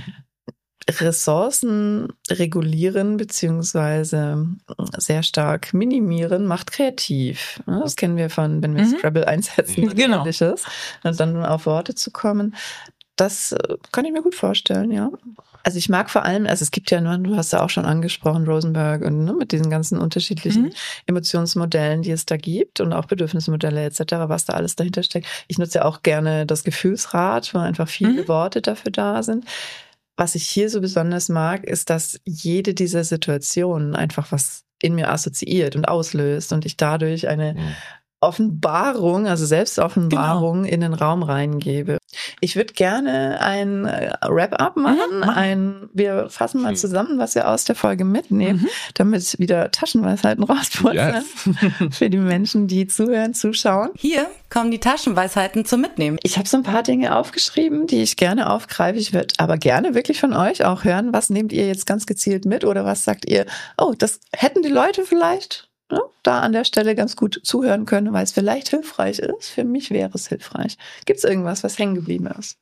Ressourcen regulieren beziehungsweise sehr stark minimieren macht kreativ. Das kennen wir von, wenn wir Mhm. Scrabble einsetzen. Genau. Und dann auf Worte zu kommen. Das kann ich mir gut vorstellen, ja. Also ich mag vor allem, also es gibt ja, du hast ja auch schon angesprochen, Rosenberg und ne, mit diesen ganzen unterschiedlichen Mhm. Emotionsmodellen, die es da gibt und auch Bedürfnismodelle et cetera, was da alles dahinter steckt. Ich nutze ja auch gerne das Gefühlsrad, wo einfach viele Mhm. Worte dafür da sind. Was ich hier so besonders mag, ist, dass jede dieser Situationen einfach was in mir assoziiert und auslöst und ich dadurch eine Mhm. Offenbarung, also Selbstoffenbarung genau. in den Raum reingebe. Ich würde gerne ein Wrap-up machen. Mhm. Ein, wir fassen mal zusammen, was wir aus der Folge mitnehmen, mhm. damit wieder Taschenweisheiten rauspurzeln yes. für die Menschen, die zuhören, zuschauen. Hier kommen die Taschenweisheiten zum Mitnehmen. Ich habe so ein paar Dinge aufgeschrieben, die ich gerne aufgreife. Ich würde aber gerne wirklich von euch auch hören, was nehmt ihr jetzt ganz gezielt mit oder was sagt ihr, oh, das hätten die Leute vielleicht ja, da an der Stelle ganz gut zuhören können, weil es vielleicht hilfreich ist. Für mich wäre es hilfreich. Gibt es irgendwas, was hängen geblieben ist?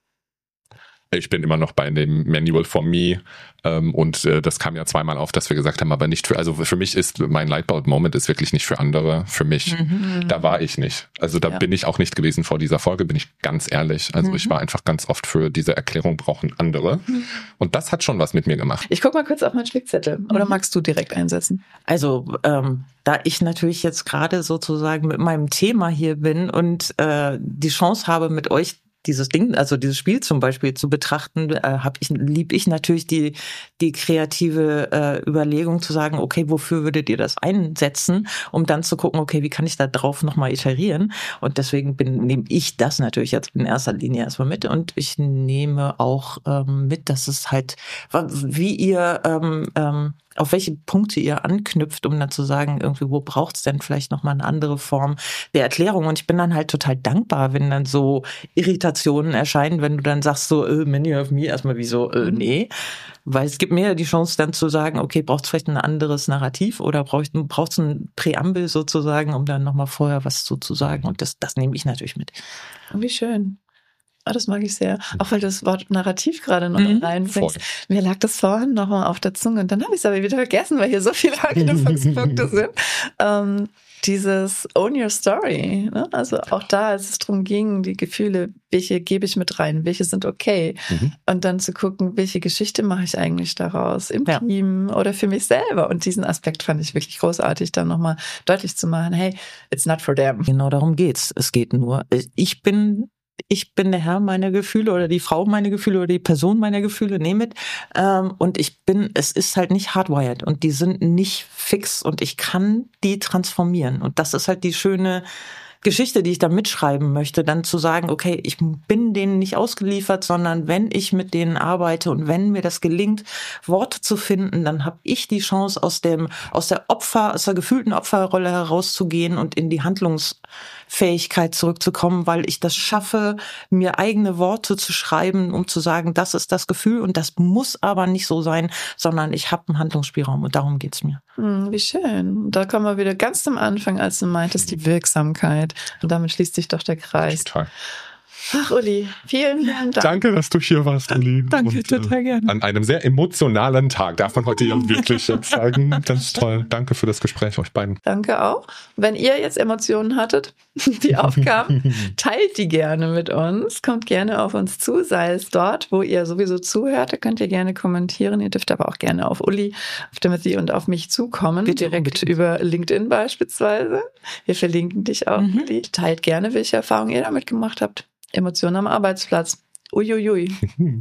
Ich bin immer noch bei dem Manual for Me ähm, und äh, das kam ja zweimal auf, dass wir gesagt haben, aber nicht für, also für mich ist mein Lightbulb-Moment ist wirklich nicht für andere, für mich. Mhm. Da war ich nicht. Also da ja. bin ich auch nicht gewesen vor dieser Folge, bin ich ganz ehrlich. Also mhm. ich war einfach ganz oft für diese Erklärung brauchen andere mhm. und das hat schon was mit mir gemacht. Ich guck mal kurz auf meinen Spickzettel. Oder magst du direkt einsetzen? Also ähm, da ich natürlich jetzt gerade sozusagen mit meinem Thema hier bin und äh, die Chance habe, mit euch dieses Ding, also dieses Spiel zum Beispiel zu betrachten, äh, hab ich, lieb ich natürlich die die kreative äh, Überlegung zu sagen, okay, wofür würdet ihr das einsetzen, um dann zu gucken, okay, wie kann ich da drauf nochmal iterieren? Und deswegen bin nehme ich das natürlich jetzt in erster Linie erstmal mit und ich nehme auch ähm, mit, dass es halt, wie ihr ähm, ähm, auf welche Punkte ihr anknüpft, um dann zu sagen, irgendwie, wo braucht's denn vielleicht nochmal eine andere Form der Erklärung? Und ich bin dann halt total dankbar, wenn dann so Irritationen erscheinen, wenn du dann sagst so, äh, Many of Me, erstmal wie so, äh, nee. Weil es gibt mir die Chance dann zu sagen, okay, braucht's vielleicht ein anderes Narrativ oder braucht braucht's ein Präambel sozusagen, um dann nochmal vorher was zu, zu sagen. Und das, das nehme ich natürlich mit. Wie schön. Oh, das mag ich sehr. Auch weil du das Wort Narrativ gerade noch mhm, reinbringst. Voll. Mir lag das vorhin nochmal auf der Zunge und dann habe ich es aber wieder vergessen, weil hier so viele Anknüpfungspunkte sind. Ähm, dieses Own Your Story. Ne? Also auch da, als es darum ging, die Gefühle, welche gebe ich mit rein, welche sind okay. Mhm. Und dann zu gucken, welche Geschichte mache ich eigentlich daraus im ja. Team oder für mich selber. Und diesen Aspekt fand ich wirklich großartig, dann nochmal deutlich zu machen, hey, it's not for them. Genau darum geht's. Es geht nur, ich bin Ich bin der Herr meiner Gefühle oder die Frau meiner Gefühle oder die Person meiner Gefühle, nehme it. Ähm, und ich bin, es ist halt nicht hardwired und die sind nicht fix und ich kann die transformieren. Und das ist halt die schöne Geschichte, die ich da mitschreiben möchte, dann zu sagen, okay, ich bin denen nicht ausgeliefert, sondern wenn ich mit denen arbeite und wenn mir das gelingt, Worte zu finden, dann habe ich die Chance, aus dem, aus der Opfer, aus der gefühlten Opferrolle herauszugehen und in die Handlungsfähigkeit zurückzukommen, weil ich das schaffe, mir eigene Worte zu schreiben, um zu sagen, das ist das Gefühl und das muss aber nicht so sein, sondern ich habe einen Handlungsspielraum und darum geht's mir. Hm, wie schön. Da kommen wir wieder ganz zum Anfang, als du meintest, die Wirksamkeit. Und damit schließt sich doch der Kreis. Total. Ach, Uli, vielen, vielen Dank. Danke, dass du hier warst, Uli. Danke, und, total äh, gerne. An einem sehr emotionalen Tag, darf man heute ja wirklich jetzt sagen. Ganz toll. Danke für das Gespräch, euch beiden. Danke auch. Wenn ihr jetzt Emotionen hattet, die aufkamen, teilt die gerne mit uns. Kommt gerne auf uns zu, sei es dort, wo ihr sowieso zuhört. Da könnt ihr gerne kommentieren. Ihr dürft aber auch gerne auf Uli, auf Timothy und auf mich zukommen. Bitte, direkt bitte. Über LinkedIn beispielsweise. Wir verlinken dich auch, mhm. Uli. Teilt gerne, welche Erfahrungen ihr damit gemacht habt. Emotionen am Arbeitsplatz. Uiuiui.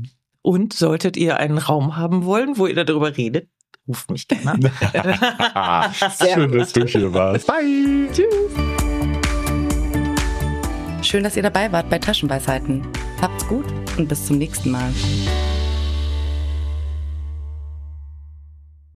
Und solltet ihr einen Raum haben wollen, wo ihr darüber redet, ruft mich gerne an. Schön, dass du hier warst. Bye. Tschüss. Schön, dass ihr dabei wart bei Taschenweisheiten. Habt's gut und bis zum nächsten Mal.